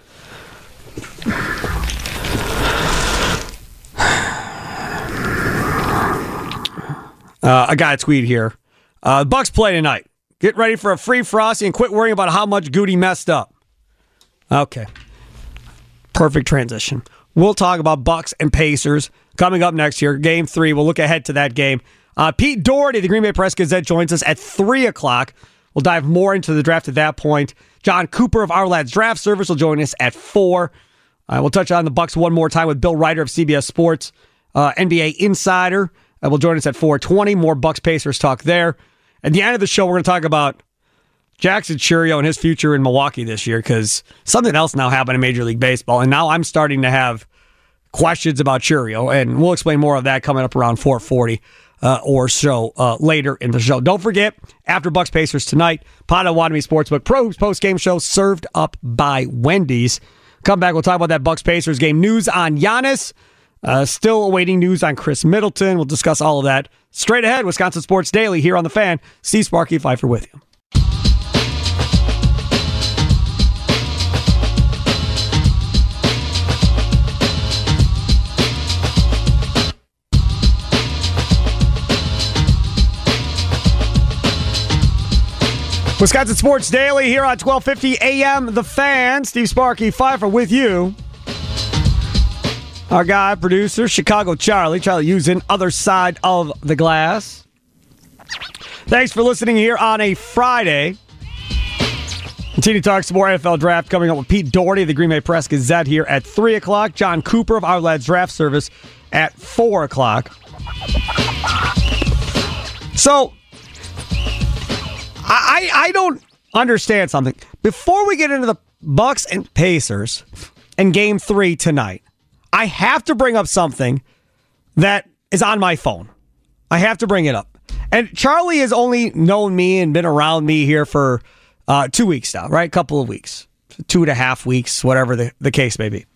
Uh, I got a tweet here. Uh, Bucks play tonight. Get ready for a free Frosty and quit worrying about how much Goody messed up. Okay. Perfect transition. We'll talk about Bucks and Pacers coming up next year. Game three. We'll look ahead to that game. Uh, Pete Doherty, the Green Bay Press Gazette, joins us at three o'clock. We'll dive more into the draft at that point. John Cooper of Our Lads Draft Service will join us at four. Uh, we'll touch on the Bucks one more time with Bill Ryder of C B S Sports, uh, N B A Insider. Uh, will join us at four twenty. More Bucks Pacers talk there. At the end of the show, we're going to talk about Jackson Chourio and his future in Milwaukee this year, because something else now happened in Major League Baseball, and now I'm starting to have questions about Chourio, and we'll explain more of that coming up around four forty uh, or so uh, later in the show. Don't forget, after Bucks Pacers tonight, Potawatomi Sportsbook Pro Hoops post-game show served up by Wendy's. Come back, we'll talk about that Bucks Pacers game. News on Giannis. Uh, still awaiting news on Chris Middleton. We'll discuss all of that straight ahead. Wisconsin Sports Daily here on The Fan. Steve Sparky Pfeiffer with you. Wisconsin Sports Daily here on twelve fifty A M The Fan. Steve Sparky Pfeiffer with you. Our guy, producer, Chicago Charlie. Charlie using other side of the glass. Thanks for listening here on a Friday. Continue to talk some more N F L draft coming up with Pete Doherty of the Green Bay Press Gazette here at three o'clock. John Cooper of Our Lads Draft Service at four o'clock. So, I, I don't understand something. Before we get into the Bucks and Pacers and Game three tonight, I have to bring up something that is on my phone. I have to bring it up. And Charlie has only known me and been around me here for uh, two weeks now, right? A couple of weeks. Two and a half weeks, whatever the, the case may be.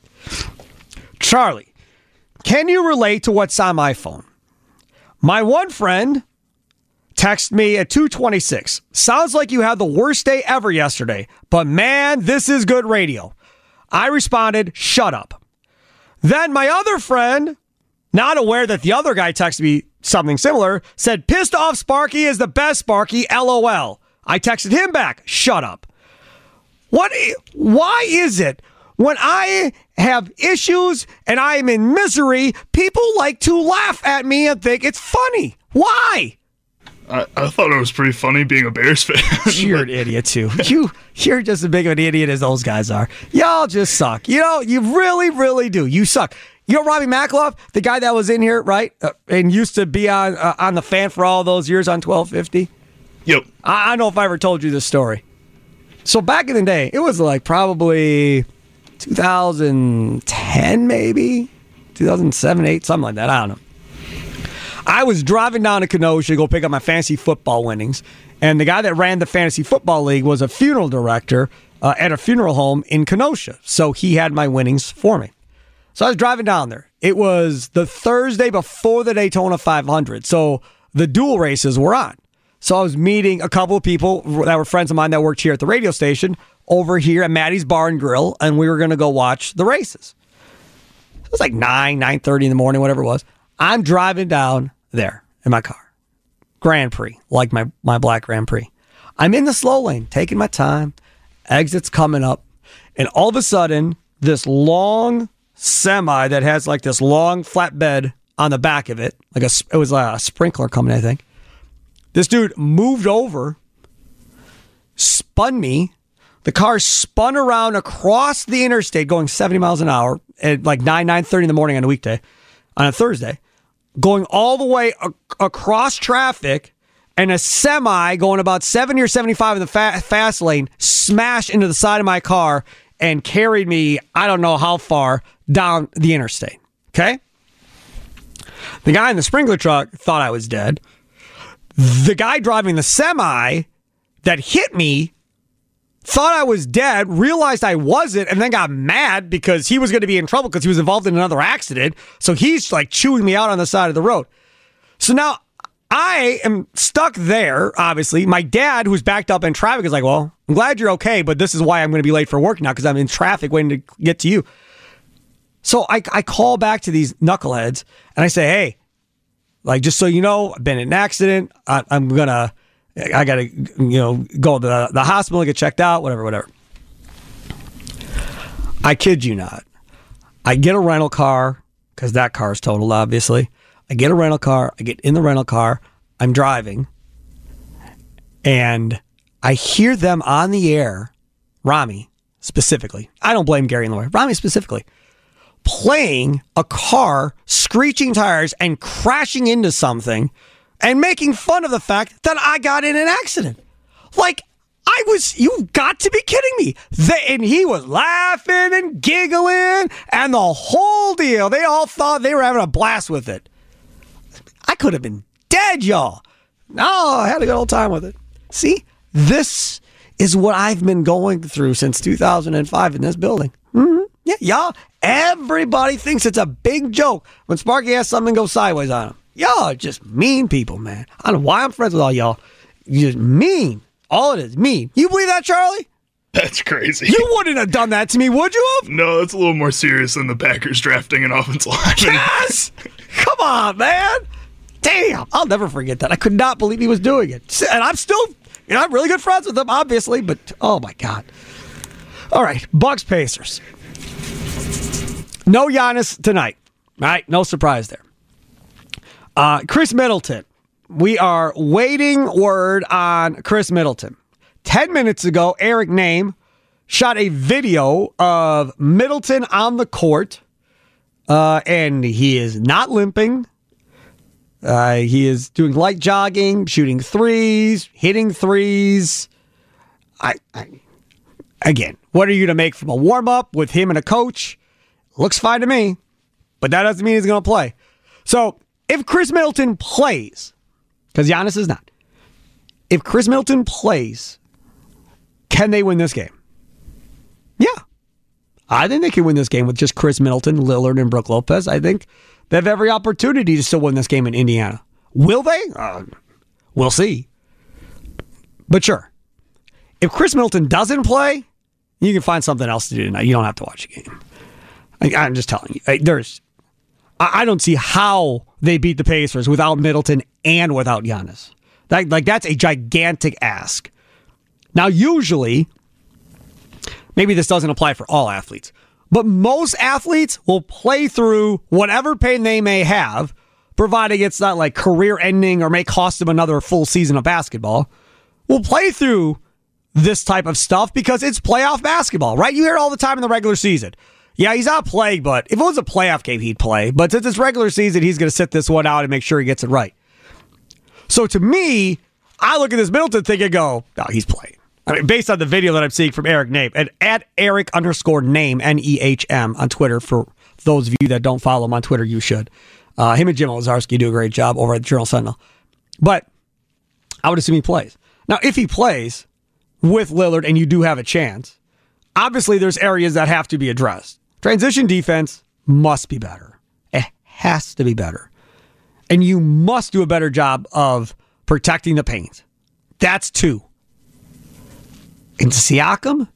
Charlie, can you relate to what's on my phone? My one friend texted me at two twenty-six. Sounds like you had the worst day ever yesterday, but man, this is good radio. I responded, shut up. Then my other friend, not aware that the other guy texted me something similar, said, pissed off Sparky is the best Sparky, LOL. I texted him back, shut up. What? Why is it when I have issues and I am in misery, people like to laugh at me and think it's funny? Why? I, I thought it was pretty funny being a Bears fan. You're an idiot, too. You, you're just as big of an idiot as those guys are. Y'all just suck. You know, you really, really do. You suck. You know Robbie Makloff, the guy that was in here, right, uh, and used to be on uh, on the Fan for all those years on twelve fifty? Yep. I, I don't know if I ever told you this story. So back in the day, it was like probably two thousand ten, maybe? two thousand seven, eight, something like that. I don't know. I was driving down to Kenosha to go pick up my fantasy football winnings, and the guy that ran the fantasy football league was a funeral director uh, at a funeral home in Kenosha, so he had my winnings for me. So I was driving down there. It was the Thursday before the Daytona five hundred, so the dual races were on. So I was meeting a couple of people that were friends of mine that worked here at the radio station over here at Maddie's Bar and Grill, and we were going to go watch the races. It was like nine, nine thirty in the morning, whatever it was. I'm driving down there in my car. Grand Prix, like my, my black Grand Prix. I'm in the slow lane, taking my time. Exit's coming up. And all of a sudden, this long semi that has like this long flatbed on the back of it, like a, it was like a sprinkler coming, I think. This dude moved over, spun me. The car spun around across the interstate going seventy miles an hour at like nine, nine thirty in the morning on a weekday, on a Thursday, going all the way a- across traffic, and a semi going about seventy or seventy-five in the fa- fast lane smashed into the side of my car and carried me, I don't know how far, down the interstate. Okay? The guy in the sprinkler truck thought I was dead. The guy driving the semi that hit me thought I was dead, realized I wasn't, and then got mad because he was going to be in trouble because he was involved in another accident. So he's like chewing me out on the side of the road. So now I am stuck there, obviously. My dad, who's backed up in traffic, is like, well, I'm glad you're okay, but this is why I'm going to be late for work now because I'm in traffic waiting to get to you. So I, I call back to these knuckleheads and I say, hey, like, just so you know, I've been in an accident. I, I'm going to, I got to, you know, go to the, the hospital, get checked out, whatever, whatever. I kid you not. I get a rental car because that car is totaled, obviously. I get a rental car. I get in the rental car. I'm driving. And I hear them on the air, Rami specifically. I don't blame Gary in the way. Rami specifically. playing a car, screeching tires, and crashing into something, and making fun of the fact that I got in an accident. Like, I was, you've got to be kidding me. They, and he was laughing and giggling, and the whole deal. They all thought they were having a blast with it. I could have been dead, y'all. No, I had a good old time with it. See, this is what I've been going through since two thousand five in this building. Mm-hmm. Yeah, y'all, everybody thinks it's a big joke when Sparky has something go sideways on him. Y'all are just mean people, man. I don't know why I'm friends with all y'all. You're just mean. All it is, mean. You believe that, Charlie? That's crazy. You wouldn't have done that to me, would you have? No, it's a little more serious than the Packers drafting an offensive lineman. Yes! Come on, man. Damn. I'll never forget that. I could not believe he was doing it. And I'm still, you know, I'm really good friends with him, obviously, but oh my God. All right, Bucks Pacers. No Giannis tonight. All right, no surprise there. Uh, Chris Middleton. We are waiting word on Chris Middleton. Ten minutes ago, Eric Name shot a video of Middleton on the court, uh, and he is not limping. Uh, he is doing light jogging, shooting threes, hitting threes. I, I again, what are you to make from a warm-up with him and a coach? Looks fine to me, but that doesn't mean he's going to play. So if Chris Middleton plays, because Giannis is not, if Chris Middleton plays, can they win this game? Yeah. I think they can win this game with just Chris Middleton, Lillard, and Brook Lopez. I think they have every opportunity to still win this game in Indiana. Will they? Uh, we'll see. But sure. If Chris Middleton doesn't play, you can find something else to do tonight. You don't have to watch the game. I, I'm just telling you. There's, I, I don't see how they beat the Pacers without Middleton and without Giannis. That, like, that's a gigantic ask. Now, usually, maybe this doesn't apply for all athletes, but most athletes will play through whatever pain they may have, providing it's not like career-ending or may cost them another full season of basketball. Will play through this type of stuff because it's playoff basketball, right? You hear it all the time in the regular season. Yeah, he's not playing, but if it was a playoff game, he'd play. But since it's regular season, he's going to sit this one out and make sure he gets it right. So to me, I look at this Middleton thing and go, no, he's playing. I mean, based on the video that I'm seeing from Eric Name, and at Eric underscore Name, N E H M, on Twitter. For those of you that don't follow him on Twitter, you should. Uh, him and Jim Olszarski do a great job over at the Journal Sentinel. But I would assume he plays. Now, if he plays with Lillard and you do have a chance, obviously there's areas that have to be addressed. Transition defense must be better. It has to be better. And you must do a better job of protecting the paint. That's two. And Siakam,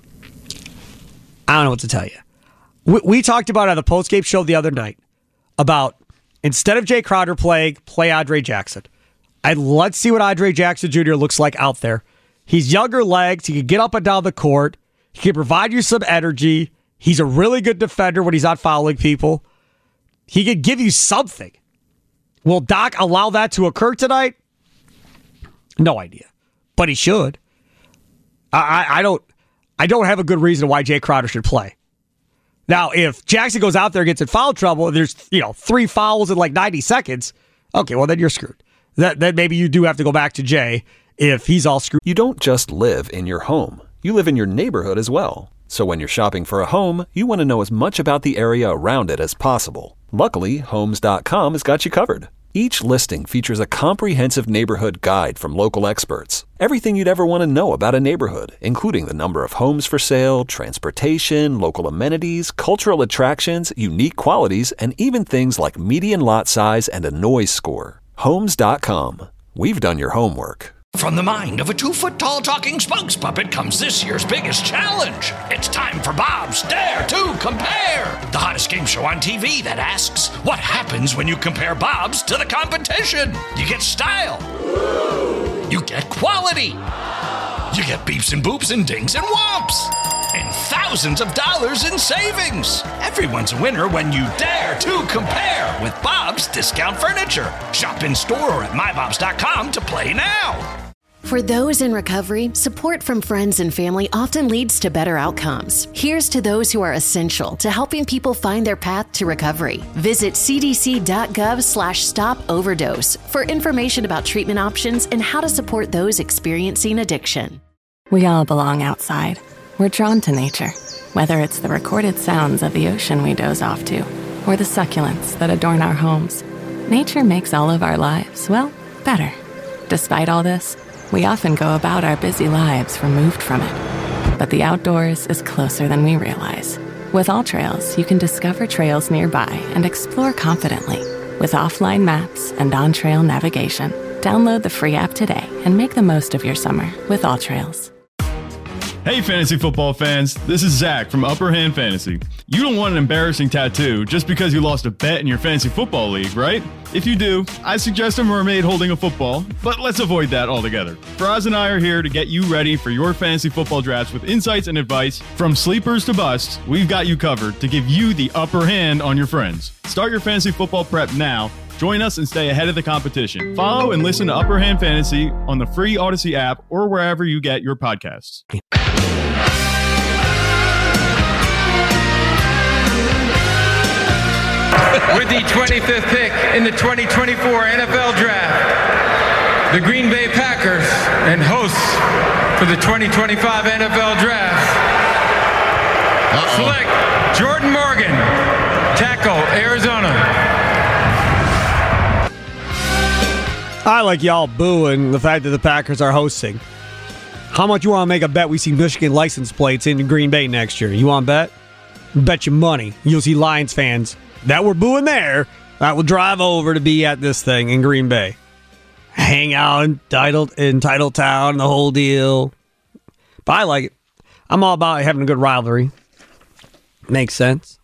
I don't know what to tell you. We, we talked about it on the postgame show the other night about instead of Jay Crowder playing, play Andre Jackson. I'd let's see what Andre Jackson Junior looks like out there. He's younger legs. He can get up and down the court. He can provide you some energy. He's a really good defender when he's not fouling people. He could give you something. Will Doc allow that to occur tonight? No idea. But he should. I, I don't I don't have a good reason why Jay Crowder should play. Now, if Jackson goes out there and gets in foul trouble, and there's, you know, three fouls in like ninety seconds, okay, well, then you're screwed. That Then maybe you do have to go back to Jay if he's all screwed. You don't just live in your home. You live in your neighborhood as well. So when you're shopping for a home, you want to know as much about the area around it as possible. Luckily, Homes dot com has got you covered. Each listing features a comprehensive neighborhood guide from local experts. Everything you'd ever want to know about a neighborhood, including the number of homes for sale, transportation, local amenities, cultural attractions, unique qualities, and even things like median lot size and a noise score. Homes dot com. We've done your homework. From the mind of a two-foot-tall talking spokes puppet comes this year's biggest challenge. It's time for Bob's Dare to Compare, the hottest game show on T V that asks, what happens when you compare Bob's to the competition? You get style. You get quality. You get beeps and boops and dings and whomps. And thousands of dollars in savings. Everyone's a winner when you dare to compare with Bob's Discount Furniture. Shop in store or at my bobs dot com to play now. For those in recovery, support from friends and family often leads to better outcomes. Here's to those who are essential to helping people find their path to recovery. Visit cdc.gov slash stop overdose for information about treatment options and how to support those experiencing addiction. We all belong outside. We're drawn to nature, whether it's the recorded sounds of the ocean we doze off to, or the succulents that adorn our homes. Nature makes all of our lives, well, better. Despite all this, we often go about our busy lives removed from it. But the outdoors is closer than we realize. With All Trails, you can discover trails nearby and explore confidently. With offline maps and on-trail navigation, download the free app today and make the most of your summer with All Trails. Hey, fantasy football fans, this is Zach from Upper Hand Fantasy. You don't want an embarrassing tattoo just because you lost a bet in your fantasy football league, right? If you do, I suggest a mermaid holding a football, but let's avoid that altogether. Faraz and I are here to get you ready for your fantasy football drafts with insights and advice. From sleepers to busts, we've got you covered to give you the upper hand on your friends. Start your fantasy football prep now. Join us and stay ahead of the competition. Follow and listen to Upper Hand Fantasy on the free Odyssey app or wherever you get your podcasts. With the twenty-fifth pick in the twenty twenty-four N F L Draft, the Green Bay Packers and hosts for the twenty twenty-five N F L Draft Uh-oh. select Jordan Morgan, tackle, Arizona. I like y'all booing the fact that the Packers are hosting. How much you want to make a bet we see Michigan license plates in Green Bay next year? You want to bet? Bet you money. You'll see Lions fans that were booing there that will drive over to be at this thing in Green Bay. Hang out in Title, in Title Town, the whole deal. But I like it. I'm all about having a good rivalry. Makes sense.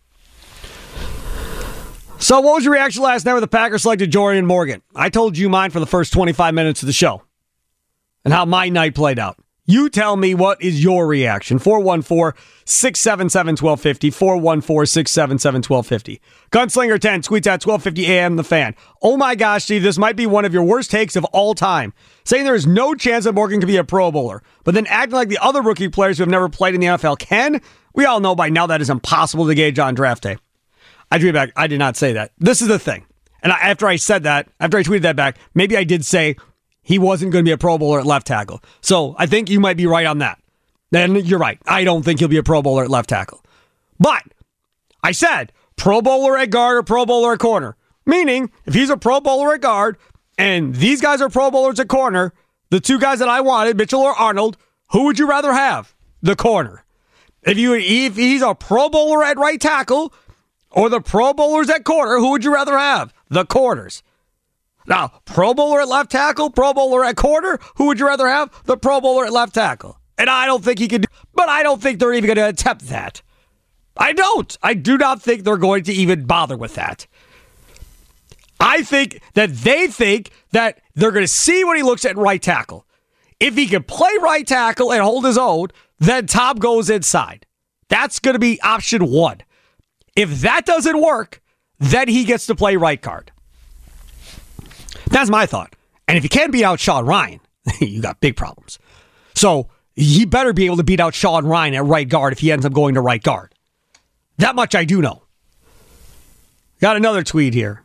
So what was your reaction last night when the Packers selected Jordan Morgan? I told you mine for the first twenty-five minutes of the show and how my night played out. You tell me what is your reaction. four one four, six seven seven, one two five zero. four one four, six seven seven, one two five zero. Gunslinger ten tweets at twelve fifty a.m. The Fan. Oh my gosh, Steve, this might be one of your worst takes of all time. Saying there is no chance that Morgan can be a Pro Bowler, but then acting like the other rookie players who have never played in the N F L can. We all know by now that is impossible to gauge on draft day. I drew back. I did not say that. This is the thing. And I, after I said that, after I tweeted that back, maybe I did say he wasn't going to be a Pro Bowler at left tackle. So I think you might be right on that. Then you're right. I don't think he'll be a Pro Bowler at left tackle. But I said Pro Bowler at guard or Pro Bowler at corner. Meaning, if he's a Pro Bowler at guard and these guys are Pro Bowlers at corner, the two guys that I wanted, Mitchell or Arnold, who would you rather have? The corner. If you if he's a Pro Bowler at right tackle or the Pro Bowlers at corner, who would you rather have? The corners. Now, Pro Bowler at left tackle, Pro Bowler at corner, who would you rather have? The Pro Bowler at left tackle. And I don't think he could do, but I don't think they're even going to attempt that. I don't. I do not think they're going to even bother with that. I think that they think that they're going to see when he looks at right tackle. If he can play right tackle and hold his own, then Tom goes inside. That's going to be option one. If that doesn't work, then he gets to play right guard. That's my thought. And if you can't beat out Sean Ryan, you got big problems. So he better be able to beat out Sean Ryan at right guard if he ends up going to right guard. That much I do know. Got another tweet here.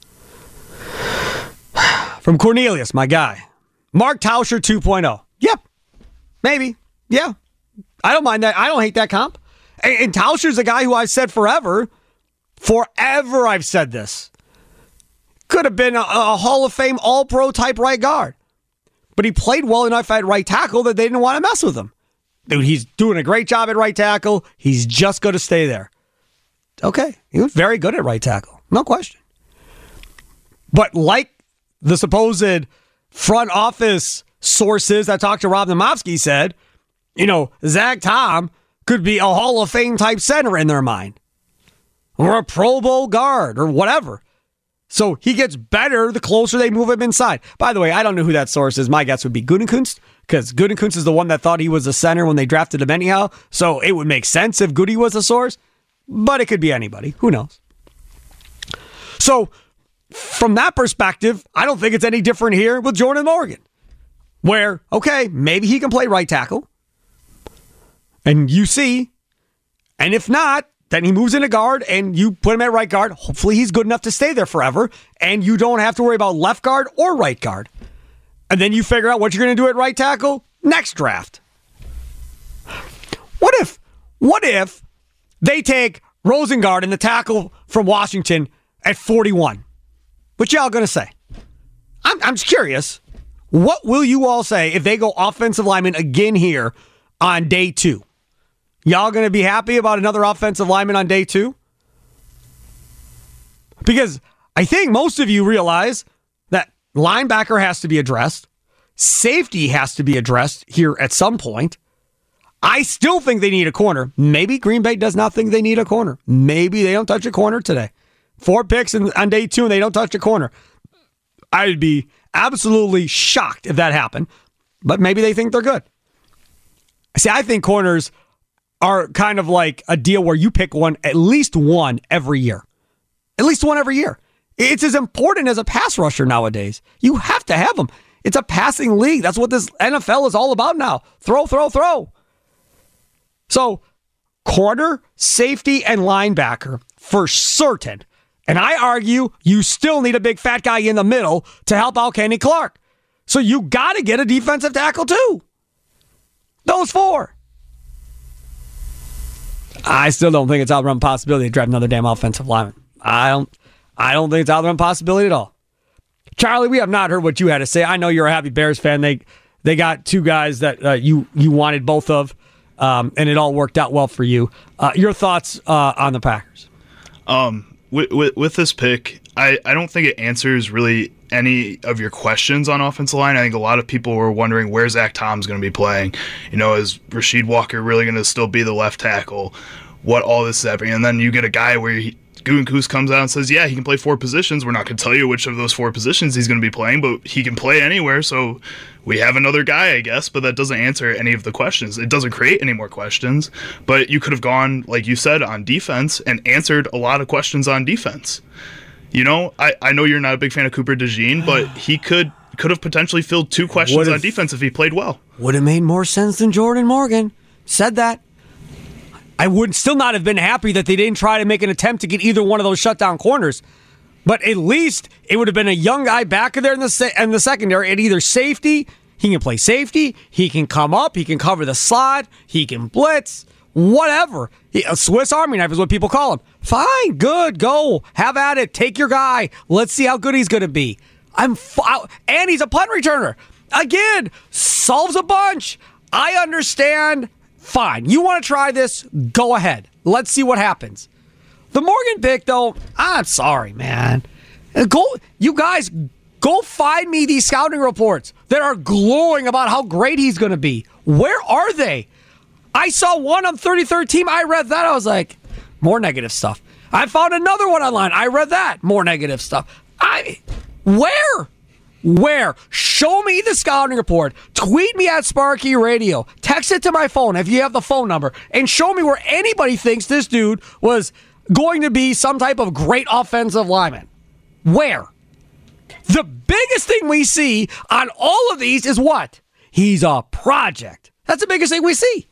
From Cornelius, my guy. Mark Tauscher two point oh. Yep. Maybe. Yeah. I don't mind that. I don't hate that comp. And, and Tauscher's a guy who I've said forever. Forever I've said this. Could have been a, a Hall of Fame All-Pro type right guard. But he played well enough at right tackle that they didn't want to mess with him. Dude, he's doing a great job at right tackle. He's just going to stay there. Okay. He was very good at right tackle. No question. But like the supposed front office sources that talked to Rob Demovsky said, you know, Zach Tom could be a Hall of Fame type center in their mind. Or a Pro Bowl guard or whatever. So he gets better the closer they move him inside. By the way, I don't know who that source is. My guess would be Gutekunst, because Gutekunst is the one that thought he was a center when they drafted him anyhow. So it would make sense if Goody was the source, but it could be anybody. Who knows? So from that perspective, I don't think it's any different here with Jordan Morgan. where, okay, maybe he can play right tackle, and you see, and if not, then he moves into guard, and you put him at right guard. Hopefully he's good enough to stay there forever, and you don't have to worry about left guard or right guard. And then you figure out what you're going to do at right tackle next draft. What if, what if they take Rosengard and the tackle from Washington at forty-one? What y'all going to say? I'm, I'm just curious. What will you all say if they go offensive lineman again here on day two? Y'all going to be happy about another offensive lineman on day two? Because I think most of you realize that linebacker has to be addressed. Safety has to be addressed here at some point. I still think they need a corner. Maybe Green Bay does not think they need a corner. Maybe they don't touch a corner today. Four picks in, on day two and they don't touch a corner. I'd be absolutely shocked if that happened. But maybe they think they're good. See, I think corners are kind of like a deal where you pick one, at least one every year. At least one every year. It's as important as a pass rusher nowadays. You have to have them. It's a passing league. That's what this N F L is all about now. Throw, throw, throw. So, corner, safety, and linebacker for certain. And I argue you still need a big fat guy in the middle to help out Kenny Clark. So you got to get a defensive tackle too. Those four. I still don't think it's out of the realm of possibility to draft another damn offensive lineman. I don't I don't think it's out of the realm of possibility at all. Charlie, we have not heard what you had to say. I know you're a happy Bears fan. They they got two guys that uh, you, you wanted both of, um, and it all worked out well for you. Uh, your thoughts uh, on the Packers? Um, with, with, with this pick, I, I don't think it answers really any of your questions on offensive line. I think a lot of people were wondering where Zach Tom's going to be playing. You know, is Rasheed Walker really going to still be the left tackle? What all this is happening? And then you get a guy where he, Gutekunst comes out and says, yeah, he can play four positions. We're not going to tell you which of those four positions he's going to be playing, but he can play anywhere. So we have another guy, I guess, but that doesn't answer any of the questions. It doesn't create any more questions, but you could have gone, like you said, on defense and answered a lot of questions on defense. You know, I, I know you're not a big fan of Cooper DeJean, but he could could have potentially filled two questions Would've, on defense if he played well. Would have made more sense than Jordan Morgan. Said that. I would still not have been happy that they didn't try to make an attempt to get either one of those shutdown corners. But at least it would have been a young guy back there in the se- in the secondary at either safety. He can play safety. He can come up. He can cover the slot. He can blitz. Whatever. He, a Swiss Army knife is what people call him. Fine. Good. Go. Have at it. Take your guy. Let's see how good he's going to be. I'm f- And he's a punt returner. Again, solves a bunch. I understand. Fine. You want to try this? Go ahead. Let's see what happens. The Morgan pick, though, I'm sorry, man. Go, you guys, go find me these scouting reports that are glowing about how great he's going to be. Where are they? I saw one on thirty-third team. I read that. I was like, more negative stuff. I found another one online. I read that. More negative stuff. I, where? Where? Show me the scouting report. Tweet me at Sparky Radio. Text it to my phone if you have the phone number. And show me where anybody thinks this dude was going to be some type of great offensive lineman. Where? The biggest thing we see on all of these is what? He's a project. That's the biggest thing we see.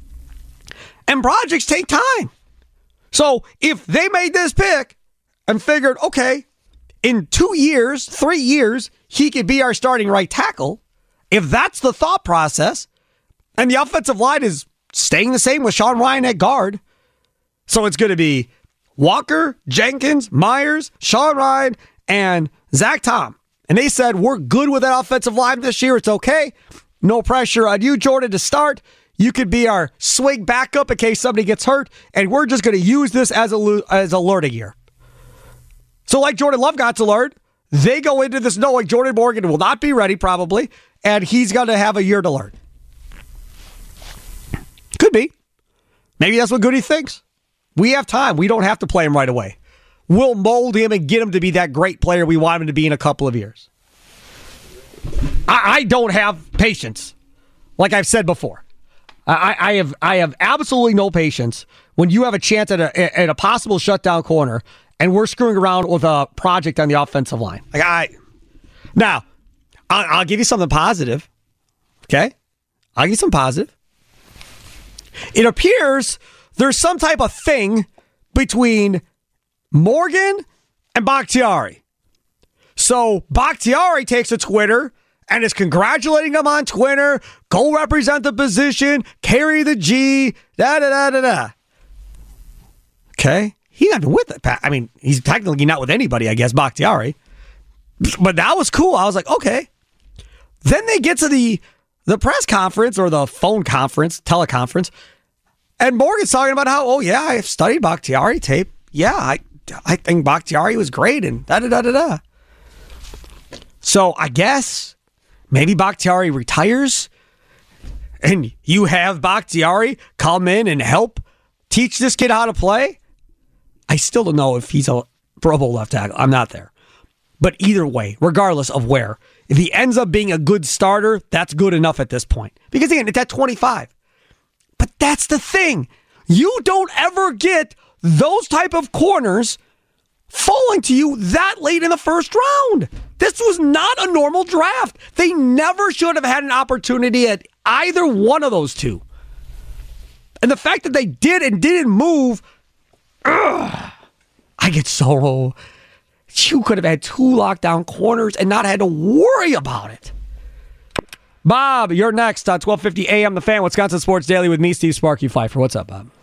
And projects take time. So if they made this pick and figured, okay, in two years, three years, he could be our starting right tackle. If that's the thought process, and the offensive line is staying the same with Sean Ryan at guard, so it's going to be Walker, Jenkins, Myers, Sean Ryan, and Zach Tom. And they said, we're good with that offensive line this year. It's okay. No pressure on you, Jordan, to start. You could be our swing backup in case somebody gets hurt, and we're just going to use this as a, as a learning year. So like Jordan Love got to learn, they go into this knowing Jordan Morgan will not be ready probably, and he's going to have a year to learn. Could be. Maybe that's what Goody thinks. We have time. We don't have to play him right away. We'll mold him and get him to be that great player we want him to be in a couple of years. I, I don't have patience, like I've said before. I, I have I have absolutely no patience when you have a chance at a at a possible shutdown corner and we're screwing around with a project on the offensive line. Like I now, I'll, I'll give you something positive. Okay? I'll give you some positive. It appears there's some type of thing between Morgan and Bakhtiari. So Bakhtiari takes to Twitter and is congratulating him on Twitter. Go represent the position, carry the G, da da da da da. Okay? He's not with it. I mean, he's technically not with anybody, I guess, Bakhtiari. But that was cool. I was like, okay. Then they get to the the press conference or the phone conference, teleconference, and Morgan's talking about how, oh yeah, I've studied Bakhtiari tape. Yeah, I I think Bakhtiari was great and da da da da da. So I guess maybe Bakhtiari retires and you have Bakhtiari come in and help teach this kid how to play. I still don't know if he's a Pro Bowl left tackle. I'm not there. But either way, regardless of where, if he ends up being a good starter, that's good enough at this point. Because again, it's at twenty-five. But that's the thing. You don't ever get those type of corners falling to you that late in the first round. This was not a normal draft. They never should have had an opportunity at either one of those two. And the fact that they did and didn't move, ugh, I get so... You could have had two lockdown corners and not had to worry about it. Bob, you're next on twelve fifty A M The Fan, Wisconsin Sports Daily with me, Steve Sparky Pfeiffer. What's up, Bob?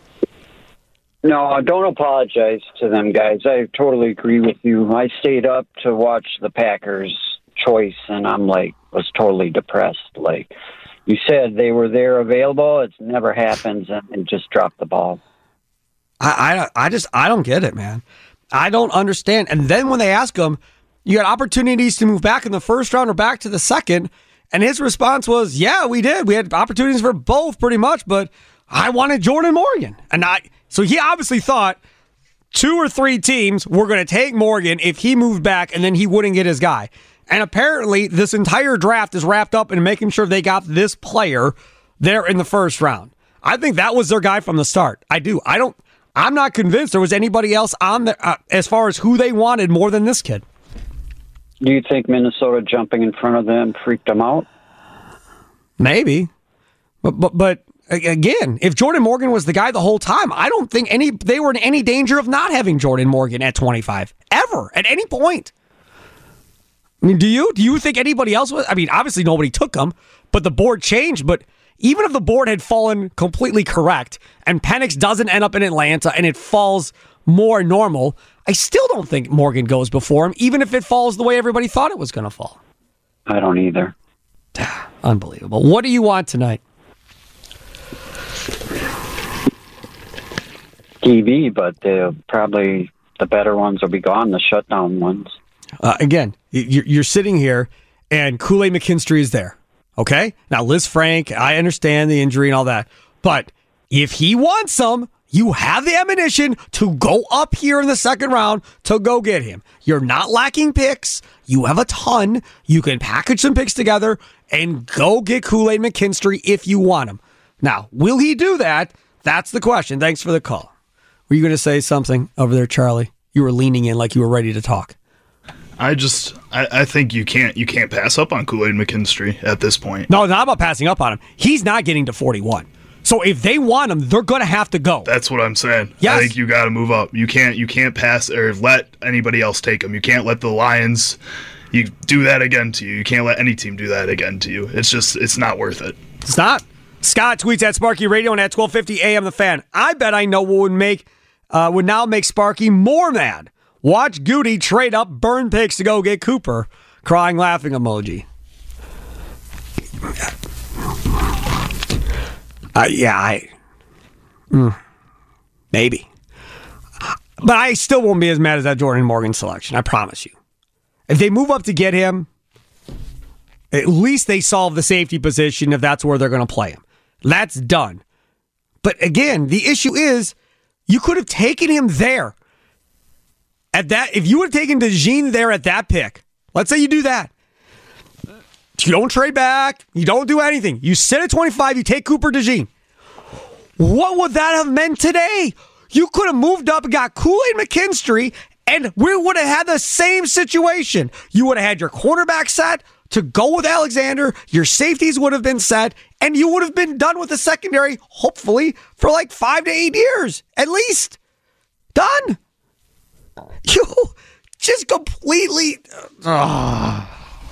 No, don't apologize to them, guys. I totally agree with you. I stayed up to watch the Packers choice, and I'm like, was totally depressed. Like, you said they were there available. It never happens, and, and just dropped the ball. I, I, I just, I don't get it, man. I don't understand. And then when they ask him, you had opportunities to move back in the first round or back to the second, and his response was, yeah, we did. We had opportunities for both pretty much, but I wanted Jordan Morgan. And I, so he obviously thought two or three teams were going to take Morgan if he moved back and then he wouldn't get his guy. And apparently this entire draft is wrapped up in making sure they got this player there in the first round. I think that was their guy from the start. I do. I don't, I'm not convinced there was anybody else on there uh, as far as who they wanted more than this kid. Do you think Minnesota jumping in front of them freaked them out? Maybe. But, but, but again, if Jordan Morgan was the guy the whole time, I don't think any they were in any danger of not having Jordan Morgan at twenty-five. Ever. At any point. I mean, do you? Do you think anybody else was? I mean, obviously nobody took him, but the board changed. But even if the board had fallen completely correct and Penix doesn't end up in Atlanta and it falls more normal, I still don't think Morgan goes before him, even if it falls the way everybody thought it was going to fall. I don't either. Unbelievable. What do you want tonight? T V, but probably the better ones will be gone, the shutdown ones. Uh, again, you're sitting here and Kool-Aid McKinstry is there. Okay? Now, Liz Frank, I understand the injury and all that. But if he wants some, you have the ammunition to go up here in the second round to go get him. You're not lacking picks. You have a ton. You can package some picks together and go get Kool-Aid McKinstry if you want him. Now, will he do that? That's the question. Thanks for the call. Were you going to say something over there, Charlie? You were leaning in like you were ready to talk. I just, I, I think you can't, you can't pass up on Kool-Aid McKinstry at this point. No, not about passing up on him. He's not getting to forty-one. So if they want him, they're going to have to go. That's what I'm saying. Yes. I think you got to move up. You can't, you can't pass or let anybody else take him. You can't let the Lions, you do that again to you. You can't let any team do that again to you. It's just, it's not worth it. It's not. Scott tweets at Sparky Radio and at twelve fifty A M The Fan. I bet I know what would make, uh, would now make Sparky more mad. Watch Goody trade up burn picks to go get Cooper. Crying, laughing emoji. Uh, yeah, I... Mm, maybe. But I still won't be as mad as that Jordan Morgan selection, I promise you. If they move up to get him, at least they solve the safety position if that's where they're going to play him. That's done. But again, the issue is, you could have taken him there. At that, if you would have taken DeJean there at that pick, let's say you do that. You don't trade back. You don't do anything. You sit at twenty-five. You take Cooper DeJean. What would that have meant today? You could have moved up and got Kool-Aid McKinstry, and we would have had the same situation. You would have had your cornerback set to go with Alexander. Your safeties would have been set, and you would have been done with the secondary, hopefully, for like five to eight years, at least. Done. You just completely... Uh,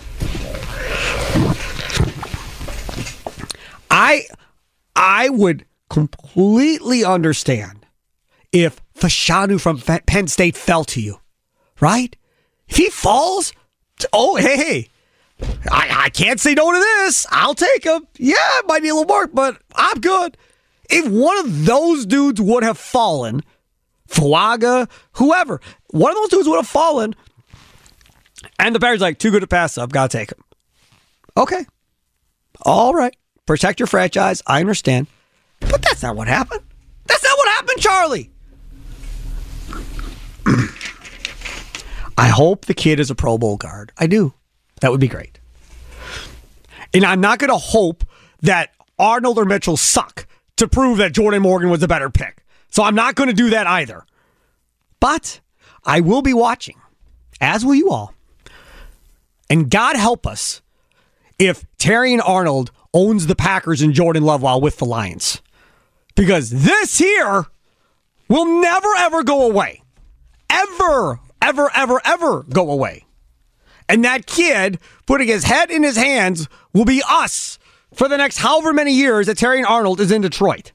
I, I would completely understand if Fashanu from Penn State fell to you, right? If he falls, oh, hey, hey, I, I can't say no to this. I'll take him. Yeah, it might need a little work, but I'm good. If one of those dudes would have fallen, Fuaga, whoever, one of those dudes would have fallen, and the Bears like, too good to pass up, gotta take him. Okay. All right. Protect your franchise. I understand. But that's not what happened. That's not what happened, Charlie. I hope the kid is a Pro Bowl guard. I do. That would be great. And I'm not going to hope that Arnold or Mitchell suck to prove that Jordan Morgan was a better pick. So I'm not going to do that either. But I will be watching, as will you all. And God help us if Terrion Arnold owns the Packers and Jordan Love while with the Lions. Because this here will never, ever go away. Ever, ever, ever, ever go away. And that kid putting his head in his hands will be us for the next however many years that Terrion Arnold is in Detroit.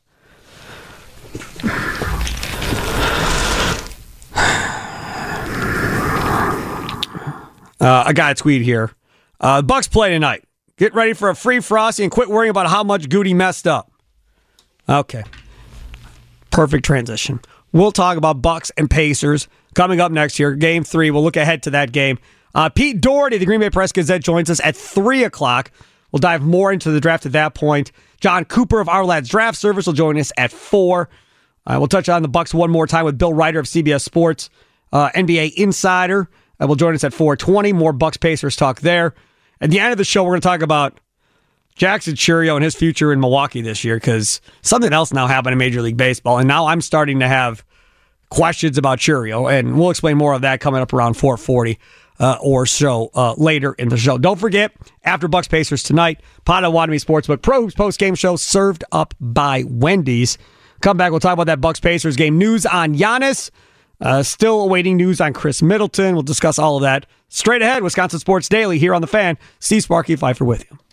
Uh, I got a tweet here. Uh, Bucks play tonight. Get ready for a free Frosty and quit worrying about how much Goody messed up. Okay. Perfect transition. We'll talk about Bucks and Pacers coming up next year. Game three. We'll look ahead to that game. Uh, Pete Doherty, the Green Bay Press-Gazette, joins us at three o'clock. We'll dive more into the draft at that point. John Cooper of Our Lads Draft Service will join us at four. Uh, we'll touch on the Bucks one more time with Bill Ryder of C B S Sports, uh, N B A Insider. Uh, will join us at four twenty. More Bucks Pacers talk there. At the end of the show, we're going to talk about Jackson Chourio and his future in Milwaukee this year because something else now happened in Major League Baseball, and now I'm starting to have questions about Chourio, and we'll explain more of that coming up around four forty uh, or so uh, later in the show. Don't forget, after Bucks Pacers tonight, Potawatomi Sportsbook Pro post-game show served up by Wendy's. Come back, we'll talk about that Bucks Pacers game. News on Giannis. Uh, still awaiting news on Chris Middleton. We'll discuss all of that straight ahead. Wisconsin Sports Daily here on The Fan. Steve Sparky Pfeiffer with you.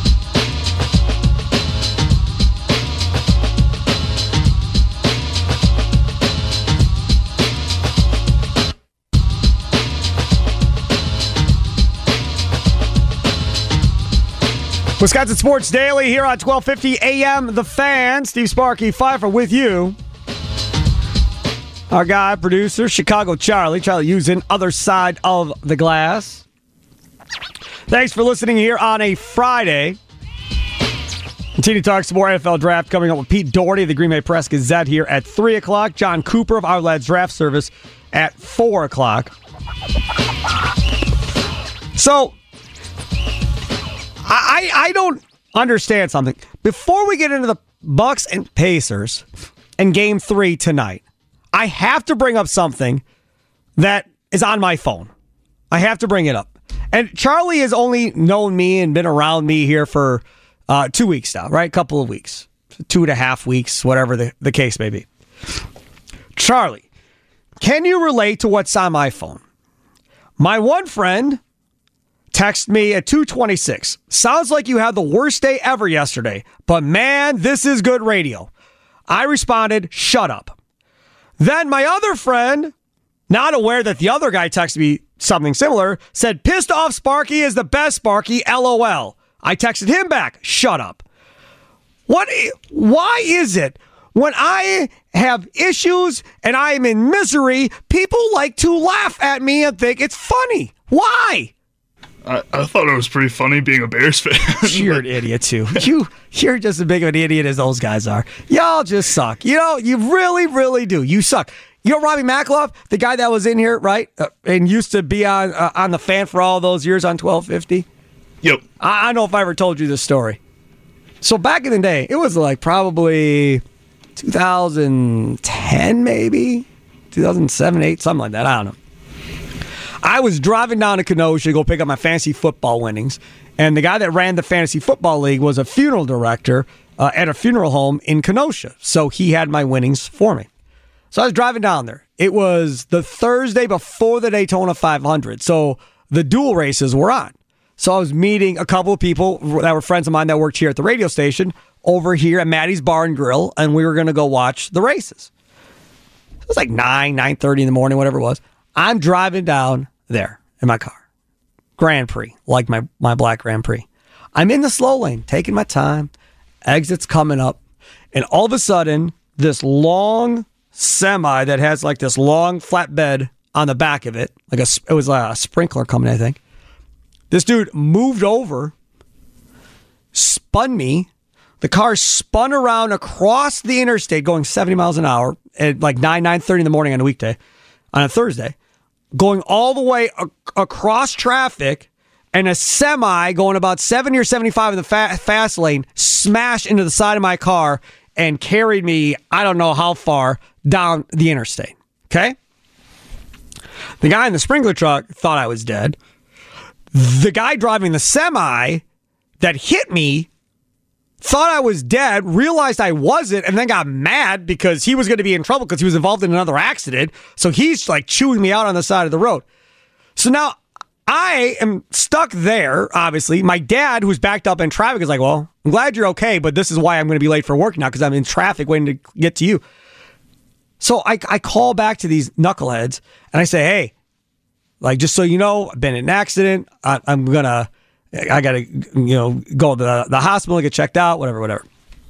Wisconsin Sports Daily here on twelve fifty A M. The Fan. Steve Sparky Pfeiffer with you. Our guy, producer, Chicago Charlie. Charlie using other side of the glass. Thanks for listening here on a Friday. Continue to talk some more N F L draft coming up with Pete Doherty of the Green Bay Press-Gazette here at three o'clock. John Cooper of Our Lads Draft Service at four o'clock. So, I, I don't understand something. Before we get into the Bucks and Pacers and Game three tonight, I have to bring up something that is on my phone. I have to bring it up. And Charlie has only known me and been around me here for uh, two weeks now, right? A couple of weeks. Two and a half weeks, whatever the, the case may be. Charlie, can you relate to what's on my phone? My one friend texted me at two twenty-six. Sounds like you had the worst day ever yesterday, but man, this is good radio. I responded, shut up. Then my other friend, not aware that the other guy texted me something similar, said, pissed off Sparky is the best Sparky, LOL. I texted him back, shut up. What? Why is it when I have issues and I am in misery, people like to laugh at me and think it's funny? Why? I, I thought it was pretty funny being a Bears fan. You're an idiot, too. You, you're just as big of an idiot as those guys are. Y'all just suck. You know, you really, really do. You suck. You know Robbie McLaughlin, the guy that was in here, right, uh, and used to be on uh, on the Fan for all those years on twelve fifty? Yep. I, I don't know if I ever told you this story. So back in the day, it was like probably two thousand ten, maybe? two thousand seven, eight, something like that. I don't know. I was driving down to Kenosha to go pick up my fantasy football winnings, and the guy that ran the fantasy football league was a funeral director uh, at a funeral home in Kenosha. So he had my winnings for me. So I was driving down there. It was the Thursday before the Daytona five hundred. So the dual races were on. So I was meeting a couple of people that were friends of mine that worked here at the radio station over here at Maddie's Bar and Grill, and we were going to go watch the races. It was like nine, nine thirty in the morning, whatever it was. I'm driving down there in my car. Grand Prix, like my, my black Grand Prix. I'm in the slow lane, taking my time. Exit's coming up. And all of a sudden, this long semi that has like this long flatbed on the back of it, like a, it was like a sprinkler coming, I think. This dude moved over, spun me. The car spun around across the interstate going seventy miles an hour at like nine, nine thirty in the morning on a weekday, on a Thursday, going all the way a- across traffic, and a semi going about seventy or seventy-five in the fa- fast lane smashed into the side of my car and carried me, I don't know how far, down the interstate. Okay? The guy in the sprinkler truck thought I was dead. The guy driving the semi that hit me thought I was dead, realized I wasn't, and then got mad because he was going to be in trouble because he was involved in another accident. So he's like chewing me out on the side of the road. So now I am stuck there, obviously. My dad, who's backed up in traffic, is like, well, I'm glad you're okay, but this is why I'm going to be late for work now because I'm in traffic waiting to get to you. So I, I call back to these knuckleheads and I say, hey, like, just so you know, I've been in an accident. I, I'm going to, I got to, you know, go to the, the hospital, get checked out, whatever, whatever.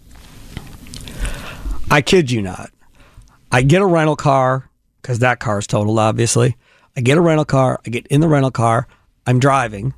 I kid you not. I get a rental car because that car is totaled, obviously. I get a rental car. I get in the rental car. I'm driving.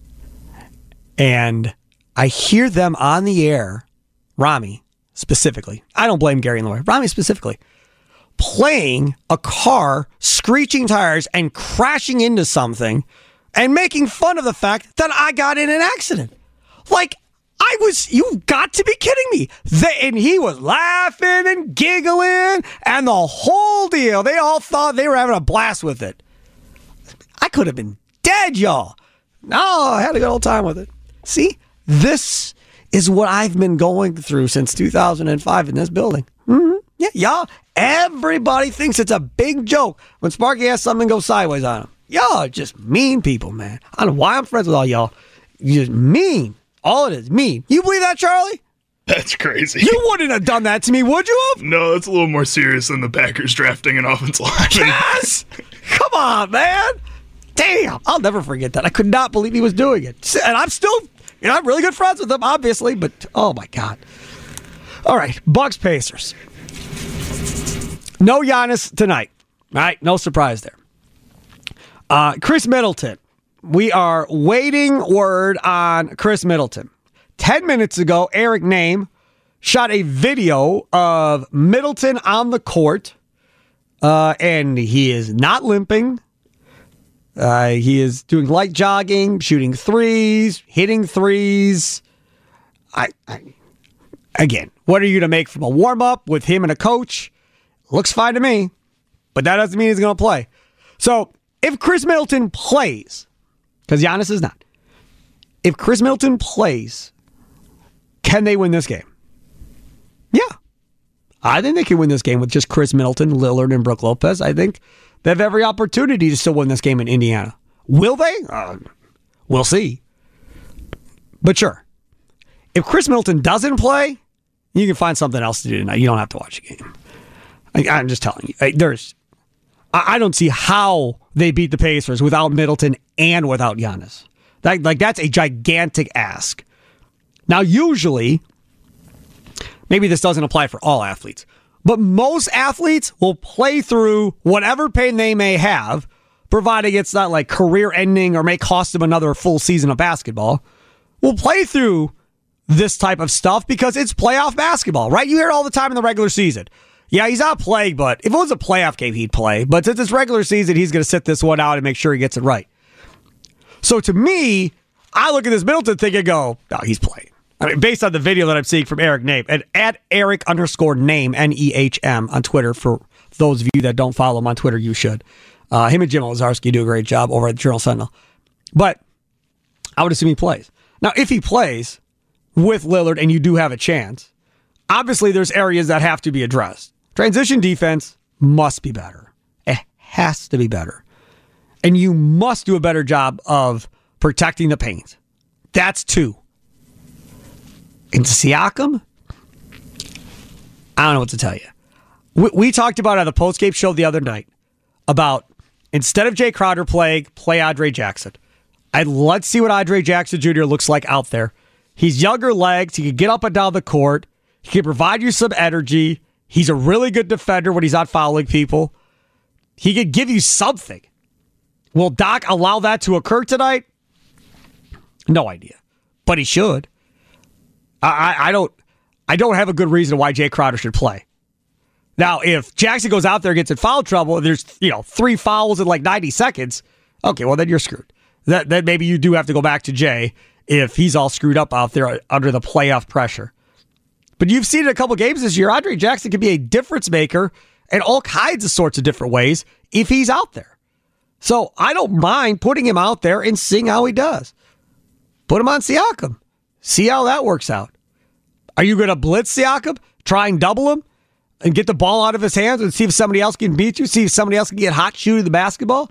And I hear them on the air, Rami specifically. I don't blame Gary in the way. Rami specifically. Playing a car, screeching tires, and crashing into something, and making fun of the fact that I got in an accident. Like, I was, you've got to be kidding me. They, and he was laughing and giggling, and the whole deal. They all thought they were having a blast with it. I could have been dead, y'all. No, I had a good old time with it. See, this is what I've been going through since two thousand five in this building. Mm-hmm. Yeah, y'all. Everybody thinks it's a big joke when Sparky has something go sideways on him. Y'all are just mean people, man. I don't know why I'm friends with all y'all. You're just mean. All it is, mean. You believe that, Charlie? That's crazy. You wouldn't have done that to me, would you have? No, it's a little more serious than the Packers drafting an offensive lineman. Yes! Come on, man. Damn. I'll never forget that. I could not believe he was doing it. And I'm still, you know, I'm really good friends with him, obviously, but oh my God. All right, Bucks Pacers. No Giannis tonight. All right, no surprise there. Uh, Chris Middleton. We are waiting word on Chris Middleton. Ten minutes ago, Eric Name shot a video of Middleton on the court, uh, and he is not limping. Uh, he is doing light jogging, shooting threes, hitting threes. I, I again, what are you to make from a warm-up with him and a coach? Looks fine to me, but that doesn't mean he's going to play. So if Chris Middleton plays, because Giannis is not, if Chris Middleton plays, can they win this game? Yeah. I think they can win this game with just Chris Middleton, Lillard, and Brook Lopez. I think they have every opportunity to still win this game in Indiana. Will they? Uh, we'll see. But sure. If Chris Middleton doesn't play, you can find something else to do tonight. You don't have to watch the game. I, I'm just telling you. There's, I, I don't see how they beat the Pacers without Middleton and without Giannis. That, like, that's a gigantic ask. Now, usually, maybe this doesn't apply for all athletes, but most athletes will play through whatever pain they may have, providing it's not like career-ending or may cost them another full season of basketball. Will play through this type of stuff because it's playoff basketball, right? You hear it all the time in the regular season. Yeah, he's not playing, but if it was a playoff game, he'd play. But since it's regular season, he's going to sit this one out and make sure he gets it right. So to me, I look at this Middleton thing and go, no, he's playing. I mean, based on the video that I'm seeing from Eric Name, and at Eric underscore Name, N E H M, on Twitter. For those of you that don't follow him on Twitter, you should. Uh, him and Jim Ozarski do a great job over at the Journal Sentinel. But I would assume he plays. Now, if he plays with Lillard and you do have a chance, obviously there's areas that have to be addressed. Transition defense must be better. It has to be better. And you must do a better job of protecting the paint. That's two. And Siakam, I don't know what to tell you. We, we talked about it on the postgame show the other night about instead of Jay Crowder playing, play Andre Jackson. I'd let's see what Andre Jackson Junior looks like out there. He's younger legs. He can get up and down the court. He can provide you some energy. He's a really good defender when he's not fouling people. He can give you something. Will Doc allow that to occur tonight? No idea. But he should. I, I, I don't I don't have a good reason why Jay Crowder should play. Now, if Jackson goes out there and gets in foul trouble, and there's, you know, three fouls in like ninety seconds, okay, well, then you're screwed. That, then maybe you do have to go back to Jay if he's all screwed up out there under the playoff pressure. But you've seen it a couple games this year. Andre Jackson can be a difference maker in all kinds of sorts of different ways if he's out there. So I don't mind putting him out there and seeing how he does. Put him on Siakam. See how that works out. Are you going to blitz Siakam? Try and double him? And get the ball out of his hands and see if somebody else can beat you? See if somebody else can get hot shooting the basketball?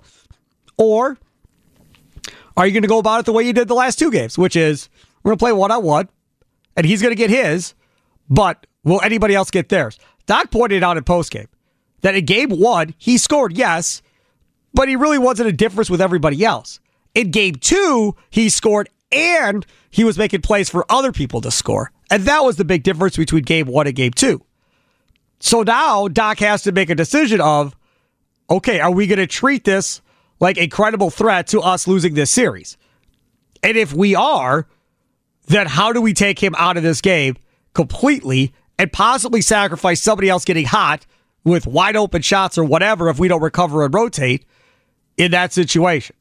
Or are you going to go about it the way you did the last two games, which is we're going to play one-on-one, and he's going to get his, but will anybody else get theirs? Doc pointed out in postgame that in game one, he scored, yes, but he really wasn't a difference with everybody else. In game two, he scored and he was making plays for other people to score. And that was the big difference between game one and game two. So now Doc has to make a decision of, okay, are we going to treat this like a credible threat to us losing this series? And if we are, then how do we take him out of this game completely and possibly sacrifice somebody else getting hot with wide open shots or whatever if we don't recover and rotate in that situation?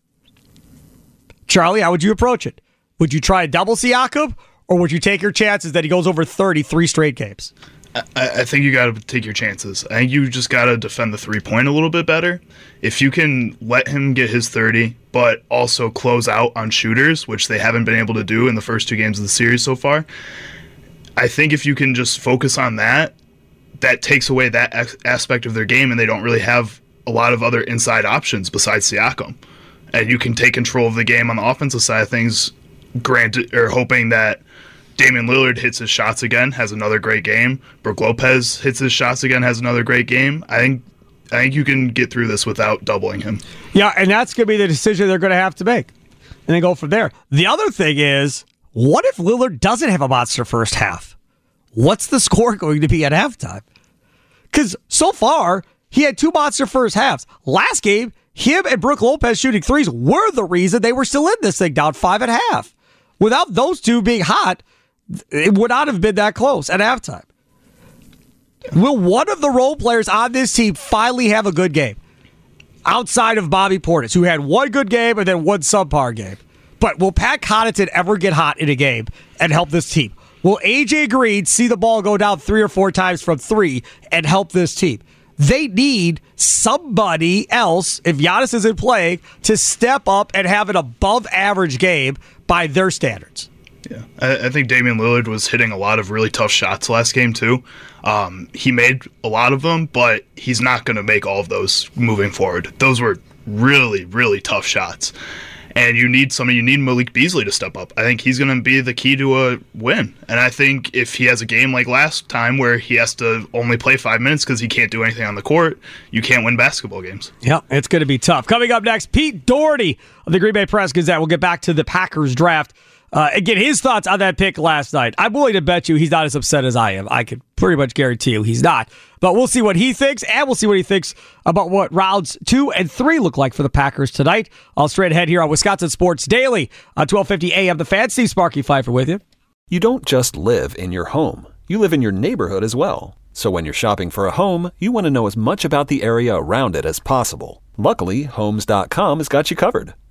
Charlie, how would you approach it? Would you try a double Siakam, or would you take your chances that he goes over thirty three straight games? I, I think you got to take your chances. I think you just got to defend the three-point a little bit better. If you can let him get his thirty, but also close out on shooters, which they haven't been able to do in the first two games of the series so far, I think if you can just focus on that, that takes away that ex- aspect of their game, and they don't really have a lot of other inside options besides Siakam. And you can take control of the game on the offensive side of things, granted, or hoping that Damian Lillard hits his shots again, has another great game. Brook Lopez hits his shots again, has another great game. I think I think you can get through this without doubling him. Yeah, and that's going to be the decision they're going to have to make. And then go from there. The other thing is, what if Lillard doesn't have a monster first half? What's the score going to be at halftime? Because so far, he had two monster first halves. Last game, him and Brook Lopez shooting threes were the reason they were still in this thing, down five at half. Without those two being hot, it would not have been that close at halftime. Will one of the role players on this team finally have a good game? Outside of Bobby Portis, who had one good game and then one subpar game. But will Pat Connaughton ever get hot in a game and help this team? Will A J Green see the ball go down three or four times from three and help this team? They need somebody else, if Giannis isn't playing, to step up and have an above-average game by their standards. Yeah, I, I think Damian Lillard was hitting a lot of really tough shots last game, too. Um, he made a lot of them, but he's not going to make all of those moving forward. Those were really, really tough shots. And you need somebody, you need Malik Beasley to step up. I think he's going to be the key to a win. And I think if he has a game like last time where he has to only play five minutes because he can't do anything on the court, you can't win basketball games. Yeah, it's going to be tough. Coming up next, Pete Doherty of the Green Bay Press-Gazette. We'll get back to the Packers draft uh, and get his thoughts on that pick last night. I'm willing to bet you he's not as upset as I am. I could pretty much guarantee you he's not. But we'll see what he thinks, and we'll see what he thinks about what rounds two and three look like for the Packers tonight. I'll straight ahead here on Wisconsin Sports Daily on twelve fifty A M. The Fan. Steve Sparky Pfeiffer with you. You don't just live in your home. You live in your neighborhood as well. So when you're shopping for a home, you want to know as much about the area around it as possible. Luckily, Homes dot com has got you covered.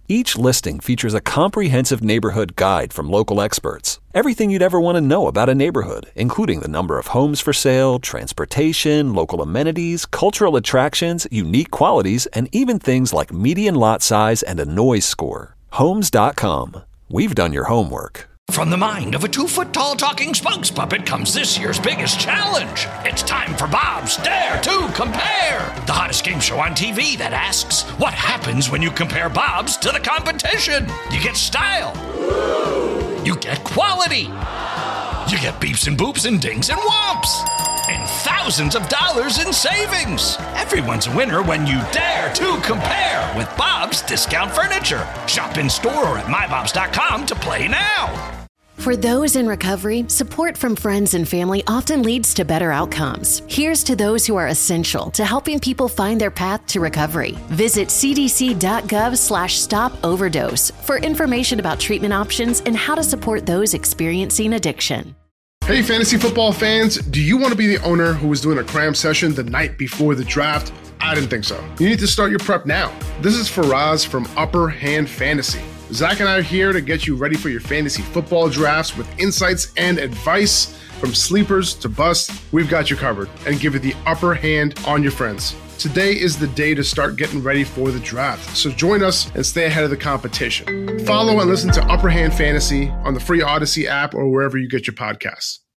Each listing features a comprehensive neighborhood guide from local experts. Everything you'd ever want to know about a neighborhood, including the number of homes for sale, transportation, local amenities, cultural attractions, unique qualities, and even things like median lot size and a noise score. Homes dot com. We've done your homework. From the mind of a two-foot-tall talking spokes puppet comes this year's biggest challenge. It's time for Bob's Dare to Compare, the hottest game show on T V that asks, what happens when you compare Bob's to the competition? You get style. You get quality. You get beeps and boops and dings and whomps. And thousands of dollars in savings. Everyone's a winner when you dare to compare with Bob's Discount Furniture. Shop in store or at my bobs dot com to play now. For those in recovery, support from friends and family often leads to better outcomes. Here's to those who are essential to helping people find their path to recovery. Visit c d c dot gov slash stop overdose for information about treatment options and how to support those experiencing addiction. Hey, fantasy football fans, do you want to be the owner who was doing a cram session the night before the draft? I didn't think so. You need to start your prep now. This is Faraz from Upper Hand Fantasy. Zach and I are here to get you ready for your fantasy football drafts with insights and advice. From sleepers to busts, we've got you covered and give you the upper hand on your friends. Today is the day to start getting ready for the draft, so join us and stay ahead of the competition. Follow and listen to Upper Hand Fantasy on the free Odyssey app or wherever you get your podcasts.